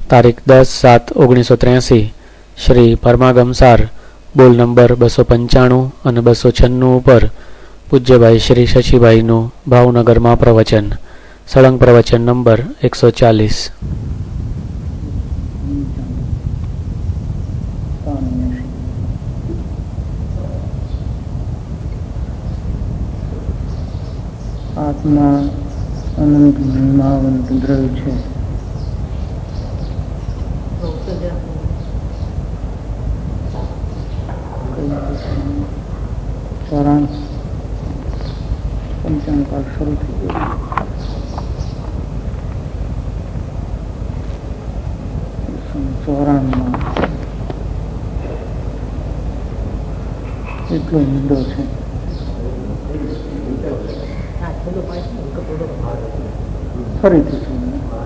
તારીખ 10/7/1983 શ્રી પરમાગમસાર બોલ નંબર 295 અને 296 ઉપર પૂજ્યભાઈ શ્રી શશીભાઈનું ભાવનગરમાં પ્રવચન. સળંગ પ્રવચન નંબર 140. આત્મા અનંત મહિમાવંત દ્રવ્ય છે. પંચાંકાર શરૂ થઈ ગયો. ચોરાણમાં એટલો ઊંડો છે. ફરીથી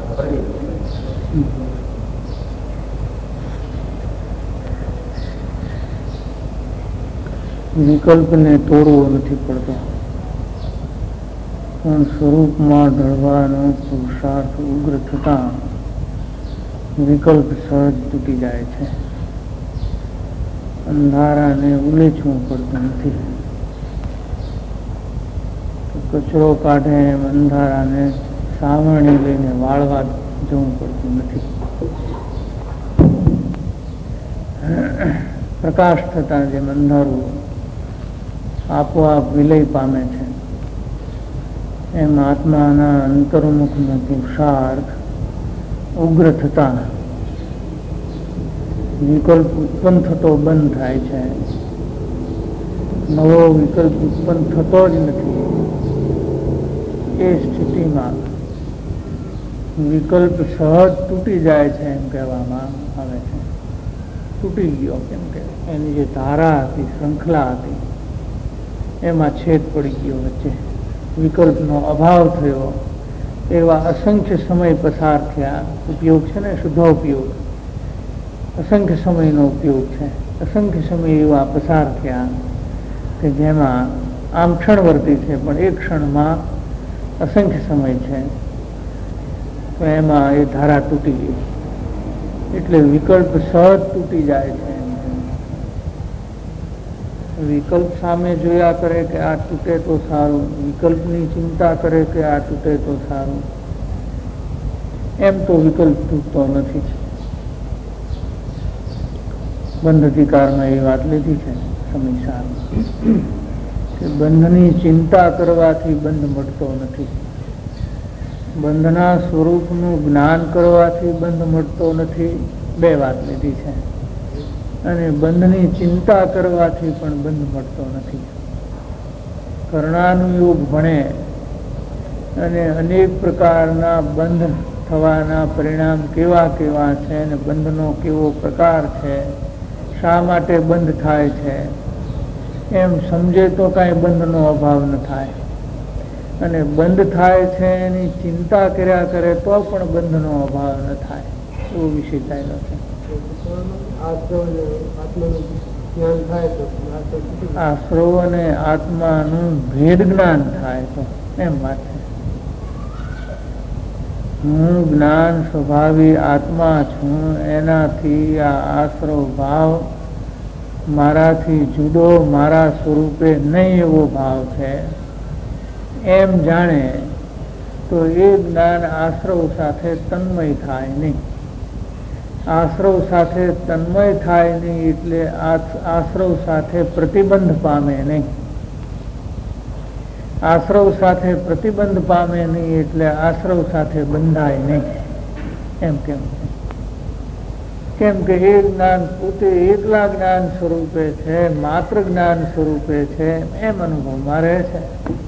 વિકલ્પને તોડવો નથી પડતો, પણ સ્વરૂપમાં ઢળવાનો પુરુષાર્થ ઉગ્ર થતા વિકલ્પ સહજ તૂટી જાય છે. અંધારાને ઉલેચવું પડતું નથી. કચરો કાઢે એમ અંધારાને સાવરણી લઈને વાળવા જવું પડતું નથી. પ્રકાશ થતા જેમ અંધારું આપોઆપ વિલય પામે છે, એમ આત્માના અંતર્મુખનો પુરુષાર્થ ઉગ્ર થતા વિકલ્પ ઉત્પન્ન થતો બંધ થાય છે. નવો વિકલ્પ ઉત્પન્ન થતો જ નથી. એ સ્થિતિમાં વિકલ્પ સહજ તૂટી જાય છે એમ કહેવામાં આવે છે. તૂટી ગયો કેમ કે એની જે ધારા હતી, શૃંખલા હતી, એમાં છેદ પડી ગયો વચ્ચે. વિકલ્પનો અભાવ થયો. એવા અસંખ્ય સમય પસાર થયા. ઉપયોગ છે ને, શુદ્ધોપયોગ, અસંખ્ય સમયનો ઉપયોગ છે. અસંખ્ય સમય એવા પસાર થયા કે જેમાં આમ ક્ષણવર્તી છે, પણ એક ક્ષણમાં અસંખ્ય સમય છે. તો એમાં એ ધારા તૂટી ગઈ. એટલે વિકલ્પ સહજ તૂટી જાય છે. વિકલ્પ સામે જોયા કરે કે આ તૂટે તો સારું, વિકલ્પની ચિંતા કરે કે આ તૂટે તો સારું, એમ તો વિકલ્પ તૂટતો નથી. બંધ અધિકારમાં એ વાત લીધી છે સમીક્ષા કે બંધની ચિંતા કરવાથી બંધ મળતો નથી. બંધના સ્વરૂપનું જ્ઞાન કરવાથી બંધ મળતો નથી. બે વાત લીધી છે. અને બંધની ચિંતા કરવાથી પણ બંધ મળતો નથી. કર્ણાનુયોગ ભણે અને અનેક પ્રકારના બંધ થવાના પરિણામ કેવા કેવા છે અને બંધનો કેવો પ્રકાર છે, શા માટે બંધ થાય છે, એમ સમજે તો કાંઈ બંધનો અભાવ ન થાય. અને બંધ થાય છે એની ચિંતા કર્યા કરે તો પણ બંધનો અભાવ ન થાય. એવો વિષય થયેલો છે. આશ્રવ અને આત્માનું ભેદ જ્ઞાન થાય તો એમ વાત છે. હું જ્ઞાન સ્વભાવી આત્મા છું, એનાથી આ આશ્રવ ભાવ મારાથી જુદો, મારા સ્વરૂપે નહીં એવો ભાવ છે એમ જાણે તો એ જ્ઞાન આશ્રવ સાથે તન્મય થાય નહીં. આશ્રવ સાથે તન્મય થાય નહીં એટલે આશ્રવ સાથે પ્રતિબંધ પામે નહીં. આશ્રવ સાથે પ્રતિબંધ પામે નહીં એટલે આશ્રવ સાથે બંધાય નહીં. એમ કેમ કે એ જ્ઞાન પોતે એકલા જ્ઞાન સ્વરૂપે છે, માત્ર જ્ઞાન સ્વરૂપે છે, એમ અનુભવમાં રહે છે.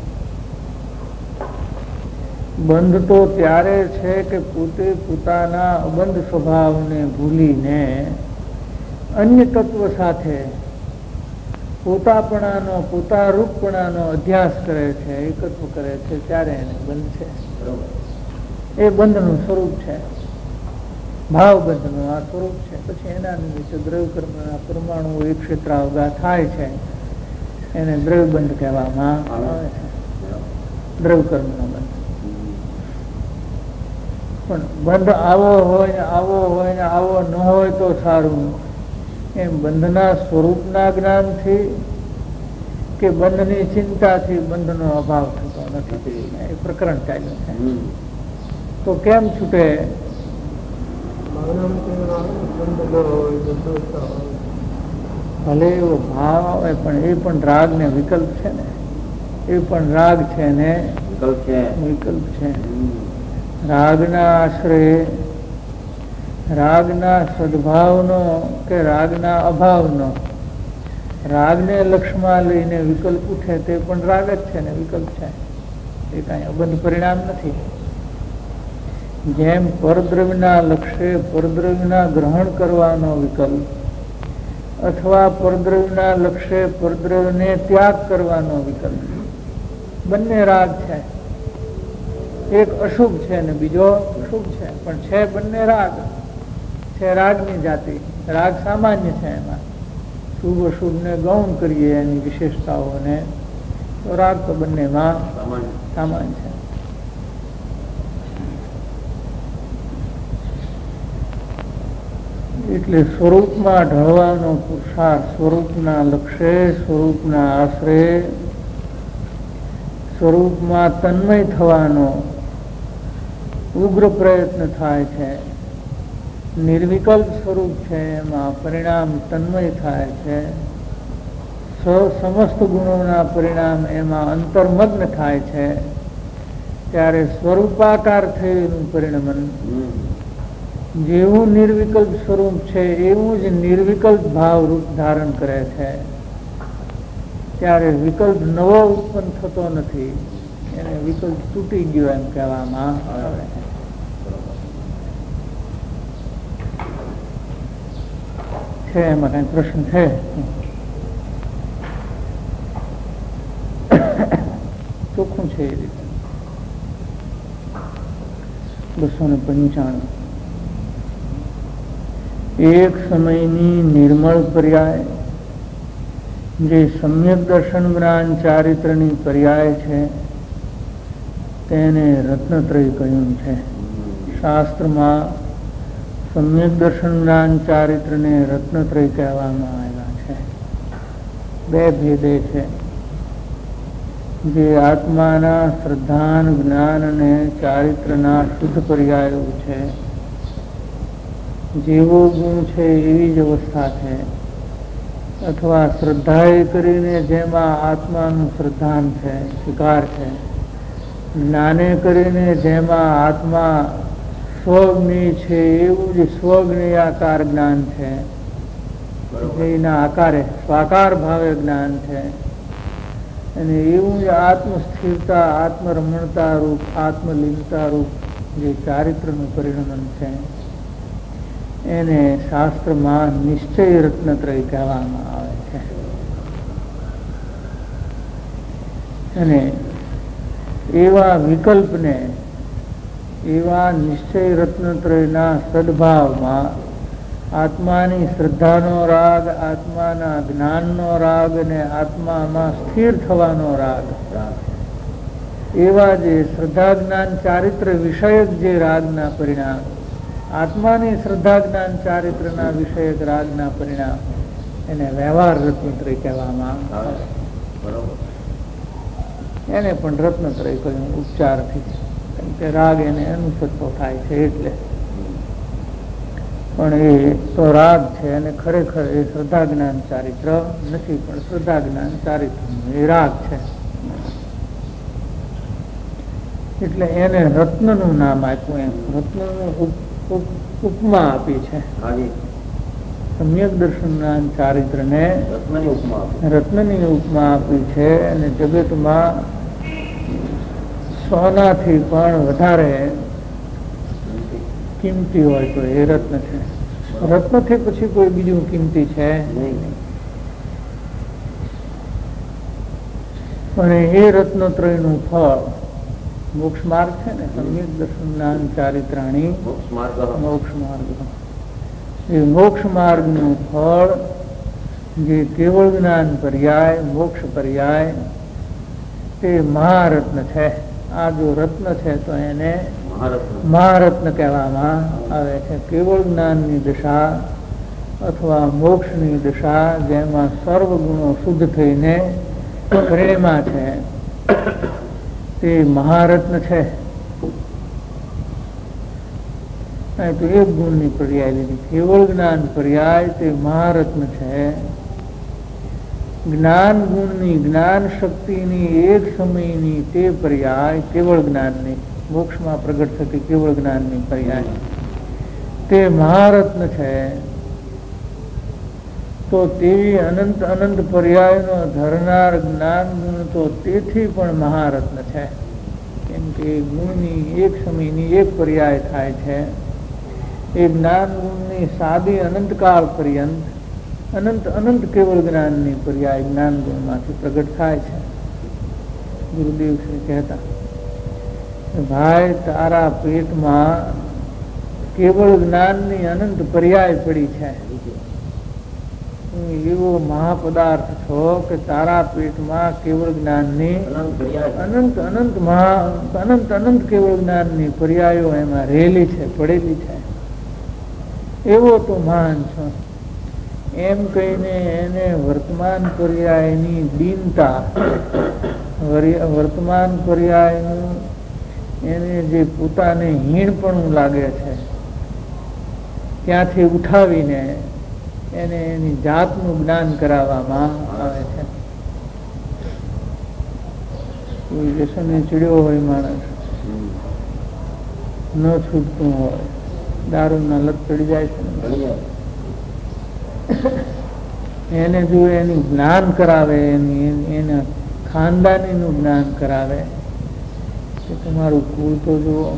બંધ તો ત્યારે છે કે પોતે પોતાના અબંધ સ્વભાવને ભૂલીને અન્ય તત્વ સાથે પોતાપણાનો, પોતા રૂપપણાનો અધ્યાસ કરે છે, એકત્વ કરે છે, ત્યારે એને બંધ છે. એ બંધનું સ્વરૂપ છે. ભાવ બંધનું આ સ્વરૂપ છે. પછી એના નિમિત્તે દ્રવ્ય કર્મના પરમાણુ એક ક્ષેત્રાવગા થાય છે, એને દ્રવ્ય બંધ કહેવામાં આવે છે. દ્રવ્ય કર્મનો બંધ. પણ બંધ આવો હોય ને આવો ન હોય તો સારું, એમ બંધના સ્વરૂપના જ્ઞાનથી કે બંધની ચિંતાથી બંધનો અભાવ થતો નથી. એ પ્રકરણ ચાલ્યું છે. તો કેમ છૂટે? ભલે એવો ભાવ આવે પણ એ પણ રાગ ને વિકલ્પ છે ને, એ પણ રાગ છે ને વિકલ્પ છે. રાગના આશ્રય રાગના સદભાવનો કે રાગના અભાવનો રાગને લક્ષમાં લઈને વિકલ્પ ઉઠે તે પણ રાગ જ છે ને વિકલ્પ છે. એ કઈ અબંધ પરિણામ નથી. જેમ પરદ્રવ્યના લક્ષ્ય પરદ્રવ્યના ગ્રહણ કરવાનો વિકલ્પ અથવા પરદ્રવ્યના લક્ષ્ય પરદ્રવ્યને ત્યાગ કરવાનો વિકલ્પ, બંને રાગ છે. એક અશુભ છે ને બીજો શુભ છે, પણ છે બંને રાગ છે. રાગની જાતિ રાગ સામાન્ય છે. એમાં શુભ અશુભ ને ગૌણ કરીએ એની વિશેષતાઓને, તો રાગ તો બંનેમાં સામાન્ય છે. એટલે સ્વરૂપમાં ઢળવાનો પુરુષાર્થ, સ્વરૂપના લક્ષ્ય, સ્વરૂપના આશ્રય, સ્વરૂપમાં તન્મય થવાનો ઉગ્ર પ્રયત્ન થાય છે. નિર્વિકલ્પ સ્વરૂપ છે એમાં પરિણામ તન્મય થાય છે. સમસ્ત ગુણોના પરિણામ એમાં અંતર્મગ્ન થાય છે. ત્યારે સ્વરૂપાકાર થયેલું પરિણમન જેવું નિર્વિકલ્પ સ્વરૂપ છે એવું જ નિર્વિકલ્પ ભાવ રૂપ ધારણ કરે છે. ત્યારે વિકલ્પ નવો ઉત્પન્ન થતો નથી. એને વિકલ્પ તૂટી ગયો એમ કહેવામાં આવે. છે એમાં કઈ પ્રશ્ન છે? ચોખ્ખું છે એ રીતે. 295 એક સમયની નિર્મળ પર્યાય જે સમ્યક દર્શન જ્ઞાન ચારિત્રની પર્યાય છે તેને રત્નત્રય કહ્યું છે. શાસ્ત્રમાં સમ્યક દર્શન જ્ઞાન ચારિત્રને રત્નત્રય કહેવામાં આવ્યા છે. બે ભેદે છે. જે આત્માના શ્રદ્ધાન જ્ઞાન અને ચારિત્રના શુદ્ધ પર્યાયો છે. જેવો ગુણ છે એવી જ અવસ્થા છે. અથવા શ્રદ્ધા કરીને જેમાં આત્માનું શ્રદ્ધાન છે, સ્વીકાર છે, જ્ઞાને કરીને જેમાં આત્મા સ્વજ્ઞેય છે એવું જ સ્વજ્ઞેયાકાર જ્ઞાન છે. એના આકારે સ્વાકાર ભાવે જ્ઞાન છે. અને એવું જ આત્મસ્થિરતા, આત્મરમણતા રૂપ, આત્મલીનતા રૂપ જે ચારિત્રનું પરિણમન છે એને શાસ્ત્રમાં નિશ્ચય રત્નત્રય કહેવામાં આવે છે. અને એવા વિકલ્પને, એવા નિશ્ચય રત્નત્રયના સદભાવમાં આત્માની શ્રદ્ધાનો રાગ, આત્માના જ્ઞાનનો રાગ અને આત્મામાં સ્થિર થવાનો રાગ, એવા જે શ્રદ્ધા જ્ઞાન ચારિત્ર વિષયક જે રાગના પરિણામ, આત્માની શ્રદ્ધા જ્ઞાન ચારિત્રના વિષયક રાગના પરિણામ, એને વ્યવહાર રત્નત્રય કહેવામાં આવે. એને પણ રત્નત્રય કહ્યું ઉપચારથી, કેમ કે રાગ એને અનુસરતો થાય છે એટલે. પણ એ તો રાગ છે અને ખરેખર એ શ્રદ્ધા જ્ઞાન ચારિત્ર નથી, પણ શ્રદ્ધા જ્ઞાન ચારિત્ર એ રાગ છે. એટલે એને રત્નનું નામ આપ્યું. એમ રત્નનું ઉપમા આપી છે. સમ્યક દર્શન જ્ઞાન ચારિત્રને રત્નની ઉપમા આપી છે. અને જગતમાં સોનાથી પણ વધારે કિંમતી હોય તો એ રત્ન છે. રત્નથી પછી કોઈ બીજું કિંમતી છે નહીં. અને એ રત્નત્રયનું ફળ મોક્ષ માર્ગ છે ને, સમ્યક દર્શન જ્ઞાન ચારિત્રાણી મોક્ષ માર્ગ. એ મોક્ષ માર્ગનું ફળ જે કેવળ જ્ઞાન પર્યાય, મોક્ષ પર્યાય, તે મહારત્ન છે. આ જો રત્ન છે તો એને મહારત્ન કહેવામાં આવે છે. કેવળ જ્ઞાનની દશા અથવા મોક્ષની દશા જેમાં સર્વ ગુણો શુદ્ધ થઈને પરિણ્યા છે તે મહારત્ન છે. તો એક ગુણની પર્યાય લીધી. કેવળ જ્ઞાન પર્યાય તે મહારત્ન છે. જ્ઞાન ગુણની જ્ઞાન શક્તિની એક સમયની તે પર્યાય કેવળ જ્ઞાનની મોક્ષમાં પ્રગટ થતી કેવળ જ્ઞાનની પર્યાય તે મહારત્ન છે. તો તેવી અનંત અનંત પર્યાયનો ધરનાર જ્ઞાન ગુણ તો તેથી પણ મહારત્ન છે. કેમ કે ગુણની એક સમયની એક પર્યાય થાય છે. એ જ્ઞાન ગુણની સાદી અનંતકાળ પર્યંત અનંત અનંત કેવળ જ્ઞાનની પર્યાય જ્ઞાન ગુણમાંથી પ્રગટ થાય છે. ગુરુદેવ શ્રી કહેતા, ભાઈ તારા પેટમાં કેવળ જ્ઞાનની અનંત પર્યાય પડી છે. એવો મહાપદાર્થ છો કે તારા પેટમાં કેવળ જ્ઞાનની અનંત અનંત અનંત અનંત કેવળ જ્ઞાનની પર્યાયો એમાં રહેલી છે, પડેલી છે. એવો તો મહાન છો. એમ કહીને એને વર્તમાન પર્યાયની દીનતા, વર્તમાન પર્યાયનું એને જે પોતાને હીણપણું લાગે છે ત્યાંથી ઉઠાવીને એને એની જાતનું જ્ઞાન કરાવવામાં આવે છે. કોઈ વ્યસને ચીડ્યો હોય માણસ, ન છૂટતું હોય, દારૂના લત ચડી જાય છે, એને જો એનું જ્ઞાન કરાવે, એના ખાનદાનીનું જ્ઞાન કરાવે કે તમારું કુળ તો જુઓ,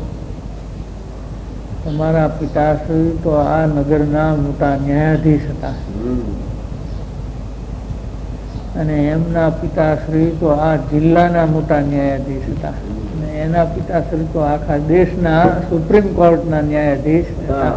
તમારા પિતાશ્રી તો આ નગરના મોટા ન્યાયાધીશ હતા અને એમના પિતાશ્રી તો આ જિલ્લાના મોટા ન્યાયાધીશ હતા અને એના પિતાશ્રી તો આખા દેશના સુપ્રીમ કોર્ટના ન્યાયાધીશ હતા.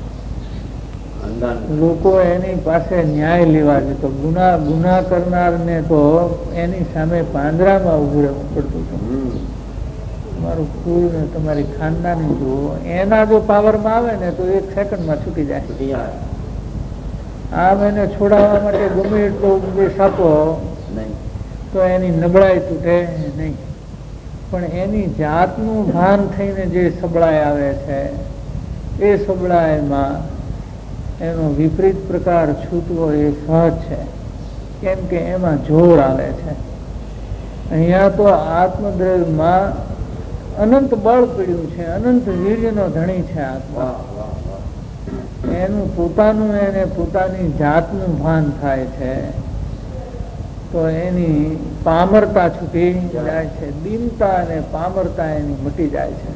લોકો એની પાસે ન્યાય લેવા જતો. ગુના કરનારને તો એની સામે પાંજરામાં ઉભું રહેવું પડતું હતું. તમારું કુળ ને તમારી ખાનદાની જુઓ, એના જો પાવરમાં આવે ને તો એક સેકન્ડમાં છૂટી જાય. આમ એને છોડાવવા માટે ગમે એટલો ઉપદેશ આપો તો એની નબળાઈ તૂટે નહીં, પણ એની જાતનું ભાન થઈને જે સબળાઈ આવે છે એ સબળાઈમાં એનો વિપરીત પ્રકાર છૂટવો એ સહજ છે. કેમ કે એમાં જોર આવે છે. અહીંયા તો આત્મદ્રવ્યમાં અનંત બળ પીડ્યું છે, અનંત વીર્યનો ધણી છે આત્મા. એનું પોતાનું એને પોતાની જાતનું ભાન થાય છે તો એની પામરતા છૂટી જાય છે. દીનતા અને પામરતા એની મટી જાય છે.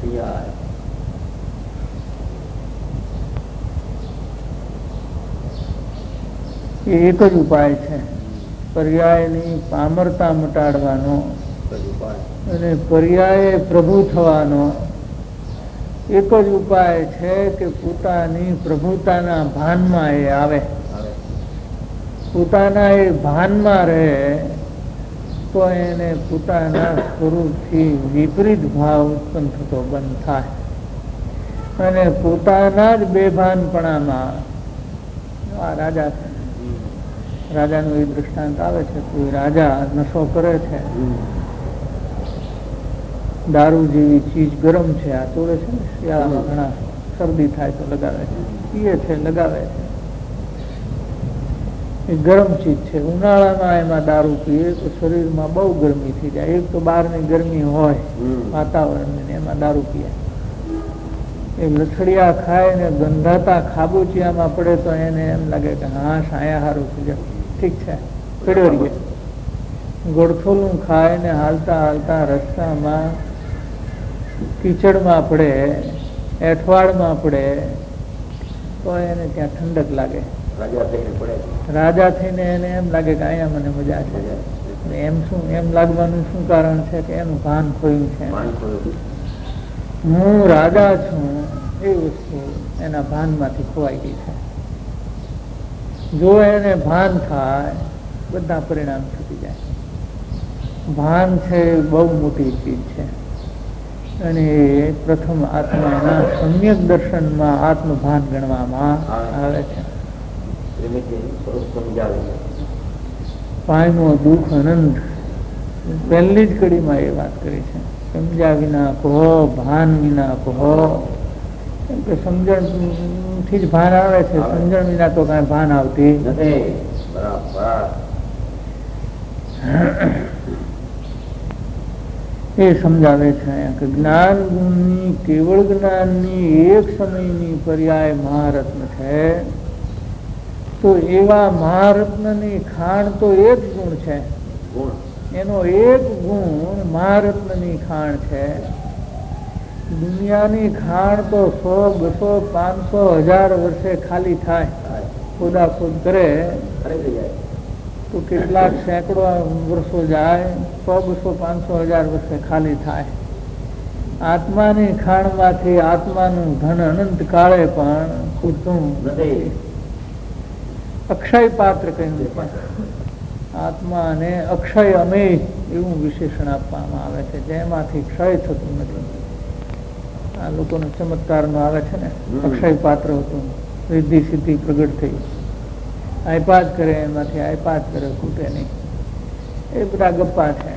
એ એક જ ઉપાય છે પર્યાયની પામરતા મટાડવાનો અને પર્યાય પ્રભુ થવાનો. એક જ ઉપાય છે કે પોતાની પ્રભુતાના ભાનમાં એ આવે, પોતાના એ ભાનમાં રહે તો એને પોતાના સ્વરૂપથી વિપરીત ભાવ ઉત્પન્ન થતો બંધ થાય અને પોતાના જ બેભાનપણામાં આ રાજા છે. રાજાનું એ દૃષ્ટાંત આવે છે. કોઈ રાજા નશો કરે છે, દારૂ જેવી ચીજ ગરમ છે, આ તોડે છે ને શિયાળામાં ઘણા શરદી થાય તો લગાવે છે, પીએ છે, લગાવે છે. એ ગરમ ચીજ છે. ઉનાળામાં એમાં દારૂ પીએ તો શરીરમાં બહુ ગરમી થઈ જાય. એક તો બહારની ગરમી હોય વાતાવરણની, એમાં દારૂ પીએ. એ લથડિયા ખાય ને ગંધાતા ખાબોચિયામાં પડે તો એને એમ લાગે કે હા સાયા હારું થઈ જાય, ઠીક છે, પડ્યો રહીએ. ગોળથોલું ખાય ને હાલતા હાલતા રસ્તામાં કીચડમાં પડે, એઠવાડમાં પડે તો એને ત્યાં ઠંડક લાગે. રાજા થઈને એને એમ લાગે કે અહીંયા મને મજા છે. એમ શું એમ લાગવાનું શું કારણ છે કે એનું ભાન ખોયું છે. હું રાજા છું એ વસ્તુ એના ભાનમાંથી ખોવાઈ ગઈ છે. જો એને ભાન થાય બધા પરિણામ છૂટી જાય. ભાન છે બહુ મોટી ચીજ છે. અને એ પ્રથમ આત્માના સમ્યક દર્શનમાં આત્મભાન ગણવામાં આવે છે. પાયનો દુઃખ અનંત પહેલી જ કડીમાં એ વાત કરી છે. સમજ્યા વિના કહો, ભાન વિના કહો. કેમ કે સમજણ થી જ ભાન આવે છે, સમજણ વિના તો કઈ ભાન આવતી નથી. એ સમજાવે છે કે જ્ઞાન ગુણની કેવળ જ્ઞાનની એક સમયની પર્યાય મહારત્ન છે. તો એવા મહારત્નની ખાણ તો એક ગુણ છે, એનો એક ગુણ મહારત્નની ખાણ છે. દુનિયાની ખાણ તો 100, 200, 500, 1000 વર્ષે ખાલી થાય, ખોદાખોદ કરે તો કેટલાક સેંકડો વર્ષો જાય, 100, 200, 500, 1000 વર્ષે ખાલી થાય. આત્માની ખાણમાંથી આત્માનું ધન અનંત કાળે પણ ખૂટતું નથી. અક્ષય પાત્ર કહ્યું છે. આત્માને અક્ષય અમેય એવું વિશેષણ આપવામાં આવે છે, જેમાંથી ક્ષય થતું નથી. આ લોકોનો ચમત્કારનો આવે છે ને, અક્ષય પાત્ર હતું, રિદ્ધિ સિદ્ધિ પ્રગટ થઈ, આયપા જ કરે, એમાંથી આયપા જ કરે, ખૂટે નહીં. એ બધા ગપ્પા છે.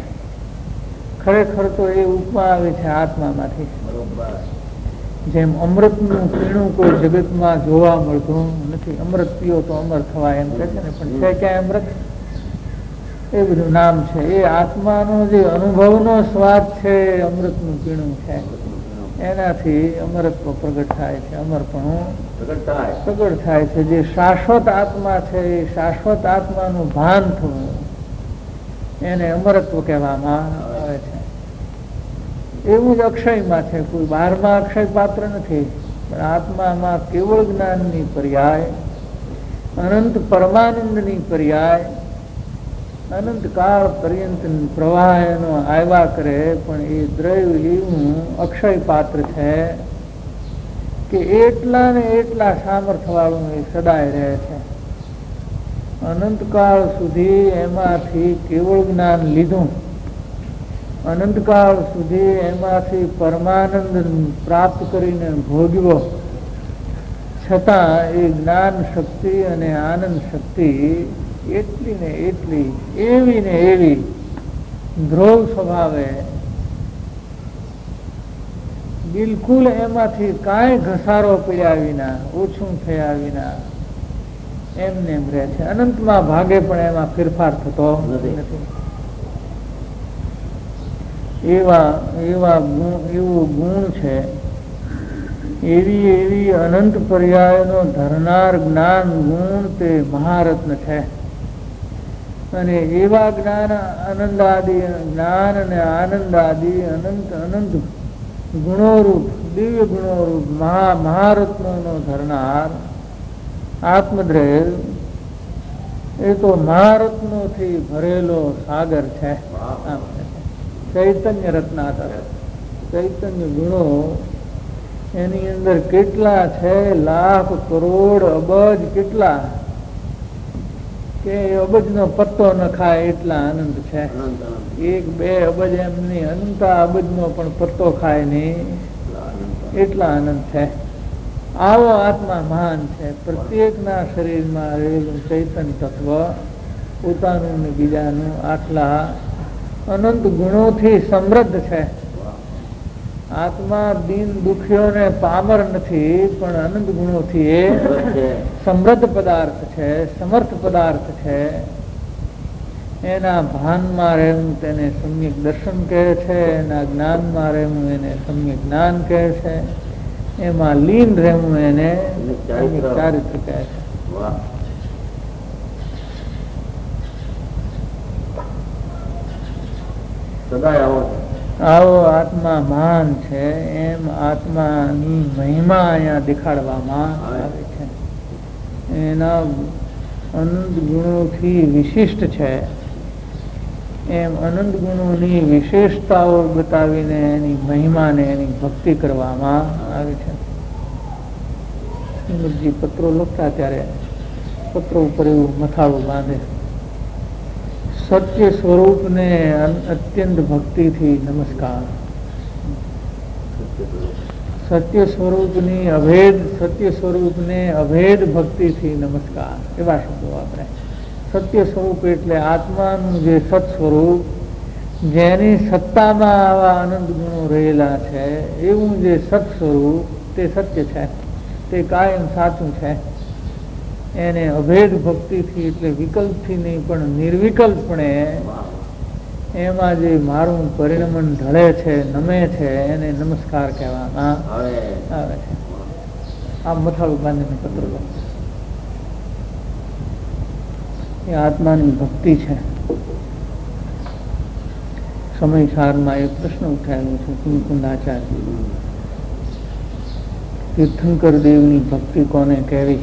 ખરેખર તો એ ઉપમા આવે છે આત્મામાંથી. જેમ અમૃતનું પીણું કોઈ જગતમાં જોવા મળતું નથી. અમૃત પીઓ તો અમર થવાય એમ કહે છે ને, પણ છે ક્યાં અમૃત? એ બધું નામ છે. એ આત્માનો જે અનુભવનો સ્વાદ છે, અમૃતનું પીણું છે. એનાથી અમરત્વ પ્રગટ થાય છે, અમરપણું પ્રગટ થાય છે. જે શાશ્વત આત્મા છે, એ શાશ્વત આત્માનું ભાન થવું, એને અમરત્વ કહેવામાં આવે છે. એવું જ અક્ષયમાં છે. કોઈ બહારમાં અક્ષય પાત્ર નથી, પણ આત્મામાં કેવળ જ્ઞાનની પર્યાય, અનંત પરમાનંદની પર્યાય, અનંત કાળ પર્યંત પ્રવાહ એનો આવ્યા કરે. પણ એ દ્રવ્ય એવું અક્ષય પાત્ર છે કે એટલા ને એટલા સામર્થ્ય વાળું એ સદાય રહે છે. અનંતકાળ સુધી એમાંથી કેવળ જ્ઞાન લીધું, અનંતકાળ સુધી એમાંથી પરમાનંદ પ્રાપ્ત કરીને ભોગવ્યો, છતાં એ જ્ઞાન શક્તિ અને આનંદ શક્તિ એટલી ને એટલી, એવી ને એવી ધ્રુવ સ્વભાવે, બિલકુલ એમાંથી કાંઈ ઘસારો પડ્યા વિના, ઓછું થયા વિના એમને એમ રહે છે. અનંતમાં ભાગે પણ એમાં ફેરફાર થતો નથી. એવું ગુણ છે. એવી અનંત પર્યાયનો ધરનાર જ્ઞાન ગુણ તે મહારત્ન છે. અને એવા જ્ઞાન આનંદાદિ જ્ઞાન અને આનંદાદિ અનંત ગુણોરૂપ, દિવ્ય ગુણોરૂપ મહારત્નોનો ધરનાર આત્મદ્રવ્ય એ તો મહારત્નોથી ભરેલો સાગર છે. ચૈતન્ય રત્નાકર, ચૈતન્ય ગુણો એની અંદર કેટલા છે, લાખ, કરોડ, અબજ, કેટલા કે અબજનો પત્તો ન ખાય એટલા આનંદ છે. 1-2 અબજ એમની અનંત અબજનો પણ પત્તો ખાય નહીં એટલા આનંદ છે. આવો આત્મા મહાન છે. પ્રત્યેકના શરીરમાં રહેલું ચૈતન્ય તત્વ પોતાનું ને બીજાનું આટલા અનંત ગુણોથી સમૃદ્ધ છે. આત્મા દિન દુખ્યોને પામર નથી, પણ અનંત ગુણોથી એ સમૃદ્ધ પદાર્થ છે, સમર્થ પદાર્થ છે. એના ભાનમાં રહેવું તેને સમ્યક દર્શન કહે છે, એના જ્ઞાનમાં રહેવું એને સમ્યક જ્ઞાન કહે છે, એમાં લીન રહેવું એને સમ્યક ચારિત્ર કહે છે. આવો આત્મા મહાન છે. એમ આત્માની મહિમા અહીંયા દેખાડવામાં આવે છે. એના અનંત ગુણોથી વિશિષ્ટ છે. એમ અનંત ગુણોની વિશેષતાઓ બતાવીને એની મહિમાને એની ભક્તિ કરવામાં આવે છે. શ્રીમદજી પત્રો લખતા ત્યારે પત્રો ઉપર એવું મથાળું બાંધે, સત્ય સ્વરૂપને અત્યંત ભક્તિથી નમસ્કાર. સત્ય સ્વરૂપની અભેદ, સત્ય સ્વરૂપને અભેદ ભક્તિથી નમસ્કાર, એવા શબ્દો વાપરે. સત્ય સ્વરૂપ એટલે આત્માનું જે સત સ્વરૂપ, જેની સત્તામાં આવા આનંદ ગુણો રહેલા છે, એવું જે સત સ્વરૂપ તે સત્ય છે, તે કાયમ સાચું છે. એને અભેદ ભક્તિથી એટલે વિકલ્પથી નહીં પણ નિર્વિકલ્પણે એમાં જે મારું પરિણમન ઢળે છે, નમે છે, એને નમસ્કાર કહેવામાં આવે છે. આ મથાળું બાંધીને પત્ર એ આત્માની ભક્તિ છે. સમયસારમાં એક પ્રશ્ન ઉઠાયેલો છે કુંદાચાર્ય, તીર્થંકર દેવની ભક્તિ કોને કહેવી?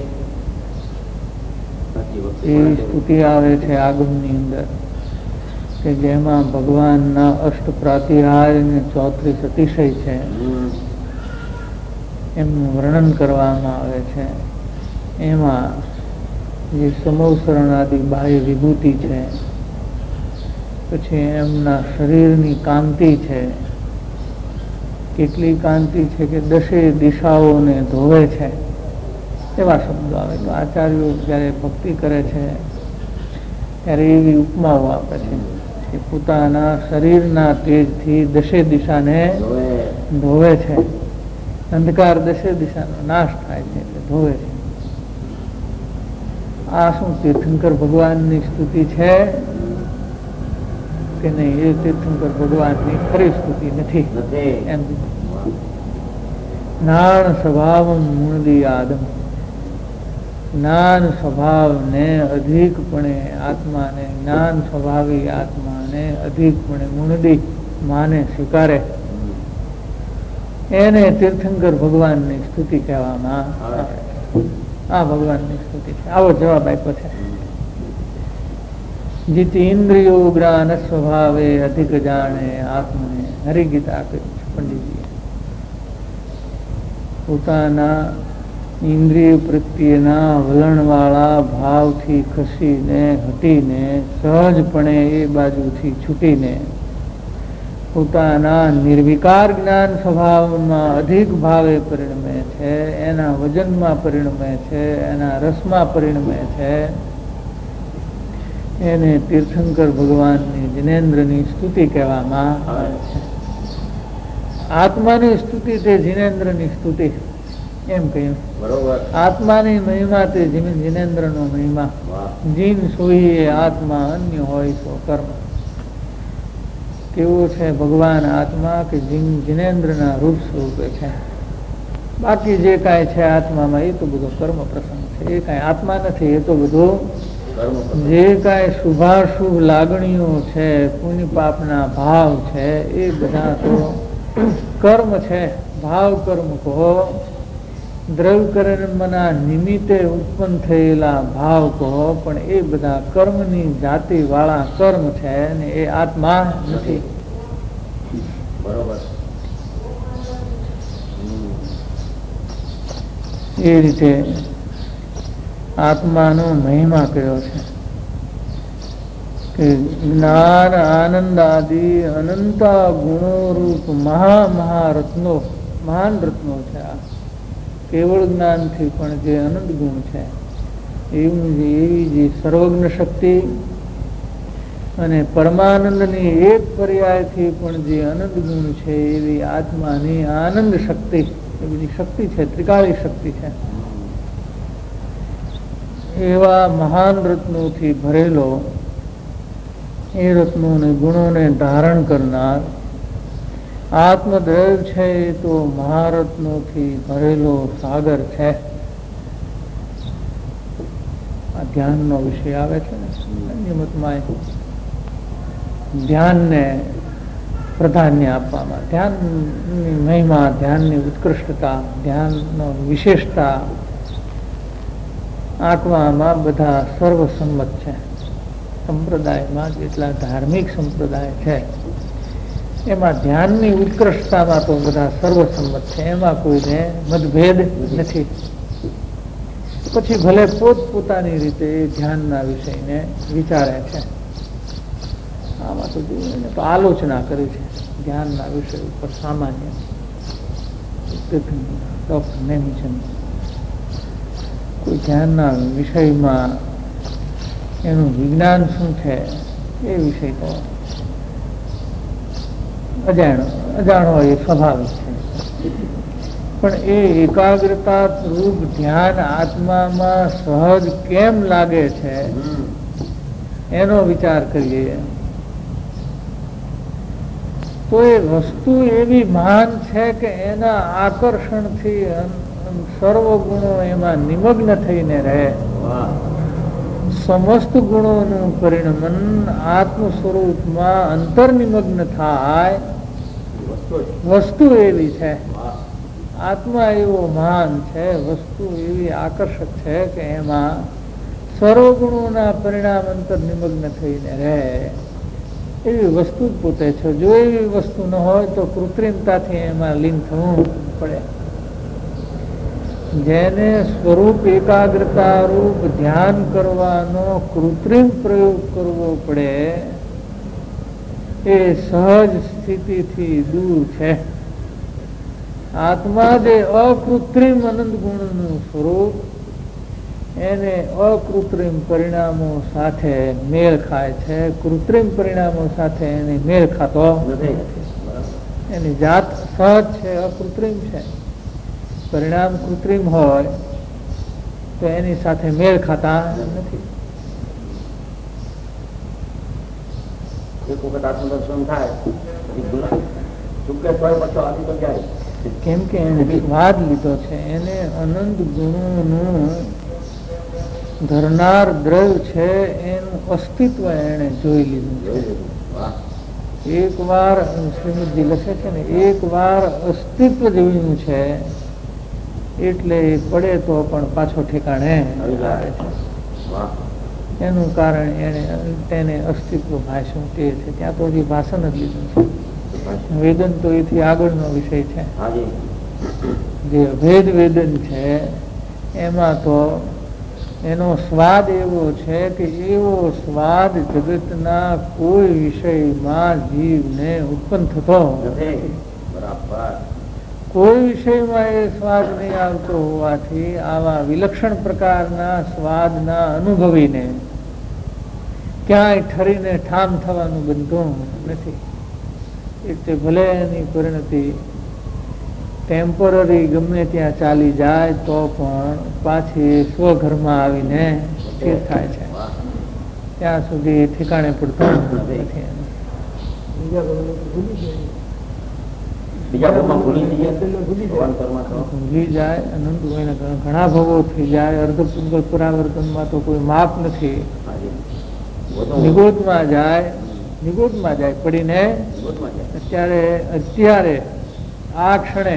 એવી સ્તુતિ આવે છે આગમની અંદર કે જેમાં ભગવાનના અષ્ટ પ્રાતિહાર્ય અને 34 અતિશય છે, એમનું વર્ણન કરવામાં આવે છે. એમાં જે સમોસરણ આદિ બાહ્ય વિભૂતિ છે, પછી એમના શરીરની કાંતિ છે, કેટલી કાંતિ છે કે 10 દિશાઓને ધોવે છે, એવા શબ્દો આવે. તો આચાર્યો જયારે ભક્તિ કરે છે ત્યારે એવી ઉપમાઓ આપે છે કે પોતાના શરીરના તેજથી 10 દિશાને ધોવે છે. અંધકાર 10 દિશાનો નાશ થાય છે એટલે ધોવે છે. આ શું તીર્થંકર ભગવાનની સ્તુતિ છે કે નહીં? એ તીર્થંકર ભગવાનની ખરી સ્તુતિ નથી. એમ જ્ઞાન સ્વભાવ મૂળદી આદમ, જ્ઞાન સ્વભાવને અધિકપણે આત્માને, જ્ઞાન સ્વભાવી આત્માને અધિકપણે મૂળદી માને સ્વીકારે, એને તીર્થંકર ભગવાનની સ્તુતિ કહેવામાં આવે. આ ભગવાનની સ્તુતિ છે. આવો જવાબ આપ્યો છે. જીતી ઇન્દ્રિયો જ્ઞાન સ્વભાવે અધિક જાણે આત્મને, હરિગીતા આપ્યું છે પંડિતજીએ. પોતાના ઇન્દ્રિય પ્રત્યેના વલણવાળા ભાવથી ખસીને હટીને સહજપણે એ બાજુથી છૂટીને પોતાના નિર્વિકાર જ્ઞાન સ્વભાવમાં અધિક ભાવે પરિણમે છે, એના વજનમાં પરિણમે છે, એના રસમાં પરિણમે છે, એને તીર્થંકર ભગવાનની જિનેન્દ્રની સ્તુતિ કહેવામાં આવે છે. આત્માની સ્તુતિ તે જિનેન્દ્રની સ્તુતિ એમ કહ્યું. આત્માની મહિમા તે જિનેન્દ્રનો મહિમા. જીન સોઈ આત્મા અન્ય હોય તો કર્મ. કેવો છે ભગવાન આત્મા કે જિનેન્દ્રના રૂપ સ્વરૂપે છે. બાકી જે કાંઈ છે આત્મામાં એ તો બધો કર્મ પ્રસંગ છે. એ કાંઈ આત્મા નથી, એ તો બધું જે કાંઈ શુભાશુભ લાગણીઓ છે, પુણ્ય પાપના ભાવ છે, એ બધા તો કર્મ છે. ભાવ કર્મ કહો, દ્રવ્ય કર્મના નિમિત્તે ઉત્પન્ન થયેલા ભાવ કહો, પણ એ બધા કર્મની જાતિ વાળા કર્મ છે અને એ આત્મા નથી. બરોબર. એ રીતે આત્માનો મહિમા કયો છે કે જ્ઞાન આનંદ આદિ અનંતા ગુણો રૂપ મહારત્નો, મહાન રત્નો છે. આ કેવળ જ્ઞાનથી પણ જે અનંત ગુણ છે, એવી જે સર્વજ્ઞ શક્તિ અને પરમાનંદની એક પર્યાયથી પણ જે અનંત ગુણ છે, એવી આત્માની આનંદ શક્તિ, એ બધી શક્તિ છે, ત્રિકાળી શક્તિ છે. એવા મહાન રત્નોથી ભરેલો, એ રત્નોને ગુણોને ધારણ કરનાર આત્મદ્રવ્ય છે, એ તો મહારત્નોથી ભરેલો સાગર છે. આ ધ્યાનનો વિષય આવે છે ને નિયમિતમાં, ધ્યાનને પ્રાધાન્ય આપવામાં, ધ્યાનની મહિમા, ધ્યાનની ઉત્કૃષ્ટતા, ધ્યાનનો વિશેષતા આંકવામાં બધા સર્વસંમત છે. સંપ્રદાયમાં જેટલા ધાર્મિક સંપ્રદાય છે એમાં ધ્યાનની ઉત્કૃષ્ટતામાં તો બધા સર્વસંમત છે. એમાં કોઈને મતભેદ નથી. પછી ભલે પોતપોતાની રીતે ધ્યાનના વિષયને વિચારે છે. આમાં તો આલોચના કરી છે ધ્યાનના વિષય ઉપર સામાન્ય. કોઈ ધ્યાનના વિષયમાં એનું વિજ્ઞાન શું છે એ વિષય તો અજાણો એ સ્વાભાવિક છે, પણ એ એકાગ્રતા રૂપ ધ્યાન આત્મામાં સહજ કેમ લાગે છે એનો વિચાર કરીએ તો એ વસ્તુ એવી મહાન છે કે એના આકર્ષણથી સર્વ ગુણો એમાં નિમગ્ન થઈને રહે. સમસ્ત ગુણોનું પરિણમન આત્મ સ્વરૂપમાં અંતર્નિમગ્ન થાય. વસ્તુ એવી છે, આત્મા એવો મહાન છે, વસ્તુ એવી આકર્ષક છે કે એમાં સર્વ ગુણોના પરિણામ અંતર્નિમગ્ન થઈને રહે. એવી વસ્તુ જ પોતે છે. જો એવી વસ્તુ ન હોય તો કૃત્રિમતાથી એમાં લીન થવું પડે. જેને સ્વરૂપ એકાગ્રતા રૂપ ધ્યાન કરવાનો કૃત્રિમ પ્રયોગ કરવો પડે એ સહજ સ્થિતિથી દૂર છે. આત્મા જે અકૃત્રિમ અનંત ગુણનું સ્વરૂપ એને અકૃત્રિમ પરિણામો સાથે મેળ ખાય છે. કૃત્રિમ પરિણામો સાથે એને મેળ ખાતો નથી. એની જાત સહજ છે, અકૃત્રિમ છે. પરિણામ કૃત્રિમ હોય તો એની સાથે મેળ ખાતા નથી. એક વખત આત્મદર્શન થાય કેમ કે એને સ્વાદ લીધો છે, એને અનંત ગુણોનું ધરનાર દ્રવ્ય છે એનું અસ્તિત્વ એને જોઈ લીધું છે. એક વાર શ્રીમદજી લખે છે ને, એક વાર અસ્તિત્વ જોયું છે એટલે પડે તો પણ પાછો ઠેકાણે આવે છે. એનું કારણ તેને અસ્તિત્વ ભાષણ તે છે. ત્યાં તો હજી ભાષણ જ લીધું છે. વેદન તો એથી આગળનો વિષય છે. જે અભેદ વેદન છે એમાં તો એનો સ્વાદ એવો છે કે એવો સ્વાદ જગતના કોઈ વિષયમાં જીવને ઉત્પન્ન થતો નથી. કોઈ વિષયમાં એ સ્વાદ નહીં આવતો હોવાથી આવા વિલક્ષણ પ્રકારના સ્વાદના અનુભવીને ક્યાંય ઠરીને ઠામ થવાનું બનતું નથી. એટલે ભલે એની પરિણતિ ટેમ્પરરી ગમે ત્યાં ચાલી જાય તો પણ પાછી સ્વઘરમાં આવીને સ્થિર થાય છે. ત્યાં સુધી ઠેકાણે પડતો નથી. ભૂલી જાય, અનંત ઘણા ભવો થઈ જાય. અર્ધ પુંગલ પુરાવર્તનમાં તો કોઈ માપ નથી. નિગોદમાં જાય પડીને. અત્યારે આ ક્ષણે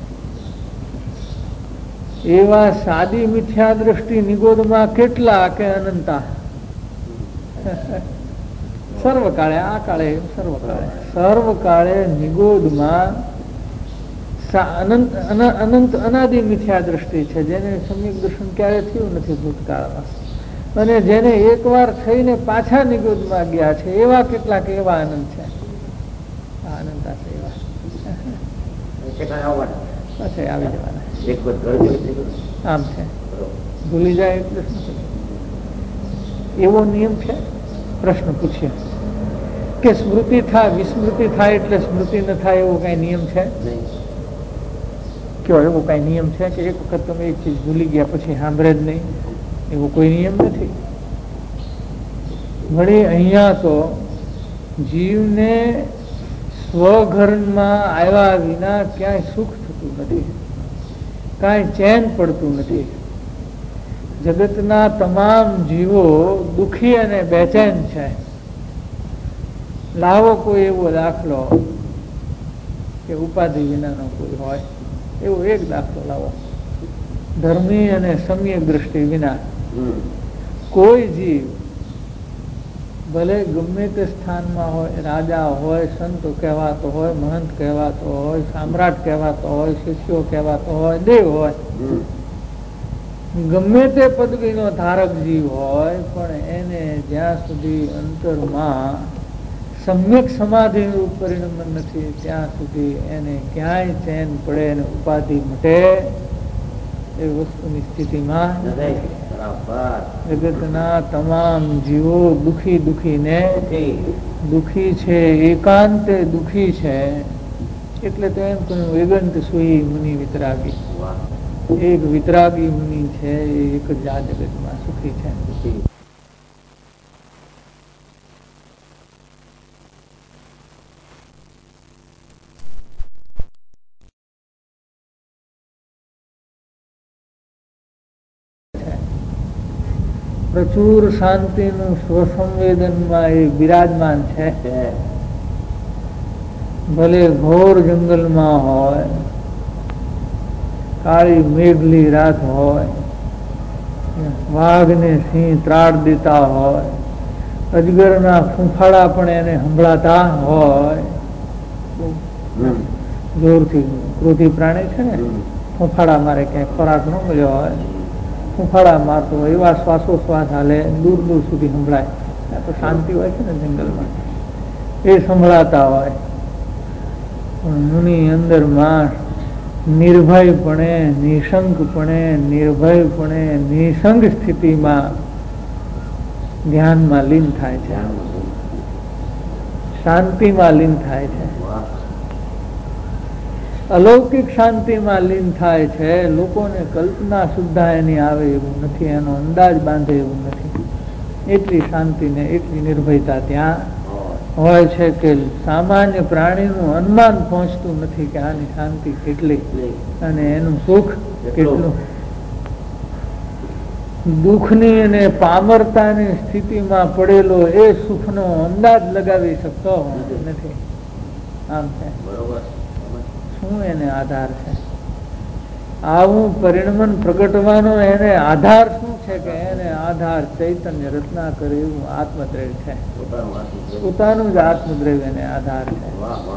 એવા સાદી મિથ્યા દ્રષ્ટિ નિગોદમાં કેટલા કે અનંતા. સર્વકાળે આ કાળે સર્વકાળે નિગોદમાં અનંત અનાદિ મિથ્યા દ્રષ્ટિ છે, જેને સમ્યક દર્શન ક્યારે થયું નથી ભૂતકાળમાં. અને જેને એકવાર થઈને પાછા નિગોદમાં ગયા છે એવા કેટલાક એવા આનંદ છે. આનંદ છે એવા પાછા આવી જવાના. આમ છે, ભૂલી જાય એટલે એવો નિયમ છે. પ્રશ્ન પૂછ્યો કે સ્મૃતિ થાય વિસ્મૃતિ થાય એટલે સ્મૃતિ ન થાય એવો કઈ નિયમ છે? કયો એવો કઈ નિયમ છે કે એક વખત તમે એક ચીજ ભૂલી ગયા પછી સાંભળે જ નહીં? એવો કોઈ નિયમ નથી. વળી અહીંયા તો જીવને સ્વઘરમાં આવ્યા વિના ક્યાંય સુખ થતું નથી, કાંઈ ચેન પડતું નથી. જગતના તમામ જીવો દુઃખી અને બેચેન છે. લાવો કોઈ એવો દાખલો કે ઉપાધિ વિનાનો કોઈ હોય એવો એક દાખલો લાવો. ધર્મી અને સમ્યક દ્રષ્ટિ વિના કોઈ જીવ ભલે ગમે તે સ્થાનમાં હોય, રાજા હોય, સંત કહેવાતો હોય, મહંત કહેવાતો હોય, સમ્રાટ કહેવાતો હોય, શિષ્યો કહેવાતો હોય, દેવ હોય, ગમે તે પદવીનો ધારક જીવ હોય, પણ એને જ્યાં સુધી અંતરમાં સમ્યક સમાધિ પરિણમન નથી ત્યાં સુધી એને ક્યાંય ચેન પડે અને ઉપાધિ મટે એ વસ્તુની સ્થિતિમાં જગતના તમામ જીવો દુખી દુખીને દુખી છે, એકાંતે દુખી છે. એટલે તો એમ કહ્યું એગંત સુઈ મુનિ વિતરાગી. એક વિતરાગી મુનિ છે એ એક જ આ જગતમાં સુખી છે. પ્રચુર શાંતિનું સ્વસંવેદનમાં એ બિરાજમાન છે. ભલે ઘોર જંગલમાં હોય, કાળી મેઘલી રાત હોય, વાઘને સિંહ ત્રાડ દેતા હોય, અજગરના ફૂંફાડા પણ એને સંભળાતા હોય. જોરથી ક્રોધી પ્રાણી છે ને, ફૂંફાડા મારે ક્યાંય ખોરાક ન મળ્યો હોય, ફૂંફાડા મારતો હોય, એવા શ્વાસોશ્વાસ હાલે દૂર દૂર સુધી સંભળાય. તો શાંતિ હોય છે ને જંગલમાં, એ સંભળાતા હોય. પણ મુનિ અંદરમાં નિર્ભયપણે, નિશંકપણે, નિર્ભયપણે, નિસંગ સ્થિતિમાં ધ્યાનમાં લીન થાય છે, શાંતિમાં લીન થાય છે, અલૌકિક શાંતિમાં લીન થાય છે. લોકોને કલ્પના સુદ્ધા એની આવે એવું નથી, એનો અંદાજ બાંધે એવું નથી. એટલી શાંતિ ને એટલી નિર્ભયતા ત્યાં હોય છે કે સામાન્ય પ્રાણીનું અનુમાન પહોંચતું નથી કે આની શાંતિ કેટલી અને એનું સુખ કેટલું. દુઃખની અને પામરતાની સ્થિતિમાં પડેલો એ સુખનો અંદાજ લગાવી શકતો નથી. આમ છે, શું એને આધાર છે? આવું પરિણમન પ્રગટવાનો એને આધાર શું છે? કે એને આધાર ચૈતન્ય રત્નાકર એવું આત્મદ્રવ્ય છે, પોતાનું જ આત્મદ્રવ્ય એને આધાર છે.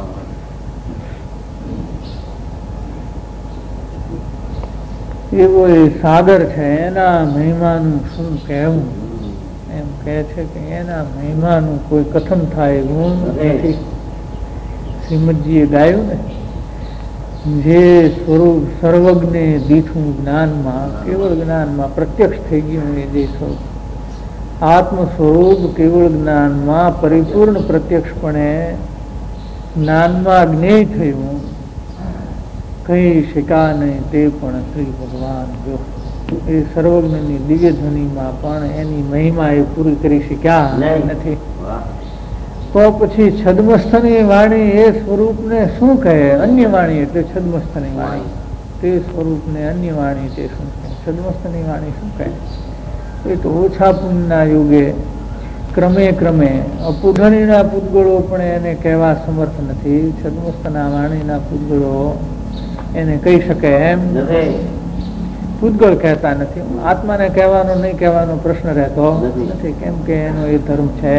એવો એ સાગર છે, એના મહિમાનું શું કહેવું? એમ કહે છે કે એના મહિમાનું કોઈ કથન થાય એવું નથી. શ્રીમદજીએ ગાયું ને, જે સ્વરૂપ સર્વજ્ઞ દીઠું જ્ઞાનમાં, કેવળ જ્ઞાનમાં પ્રત્યક્ષ થઈ ગયું, એ જે સ્વરૂપ આત્મ સ્વરૂપ કેવળ જ્ઞાનમાં પરિપૂર્ણ પ્રત્યક્ષપણે જ્ઞાનમાં જ્ઞેય થયું, કહી શકા નહીં તે પણ શ્રી ભગવાન જો. એ સર્વજ્ઞની દિવ્ય ધ્વનિમાં પણ એની મહિમા એ પૂરી કરી શક્યા નથી. તો પછી છદ્મસ્થની વાણી એ સ્વરૂપને શું કહે? અન્ય વાણી એટલે છદ્મસ્થની વાણી, તે સ્વરૂપને અન્ય વાણી તે શું કહે? છદ્મસ્થની વાણી શું કહે? એ તો ઓછા પુણ્યના યુગે ક્રમે ક્રમે અપૂઢણીના પૂતગળો પણ એને કહેવા સમર્થ નથી. છદ્મસ્થના વાણીના પૂતગળો એને કહી શકે એમ પૂતગળ કહેતા નથી. આત્માને કહેવાનો નહીં કહેવાનો પ્રશ્ન રહેતો નથી, કેમ કે એનો એ ધર્મ છે.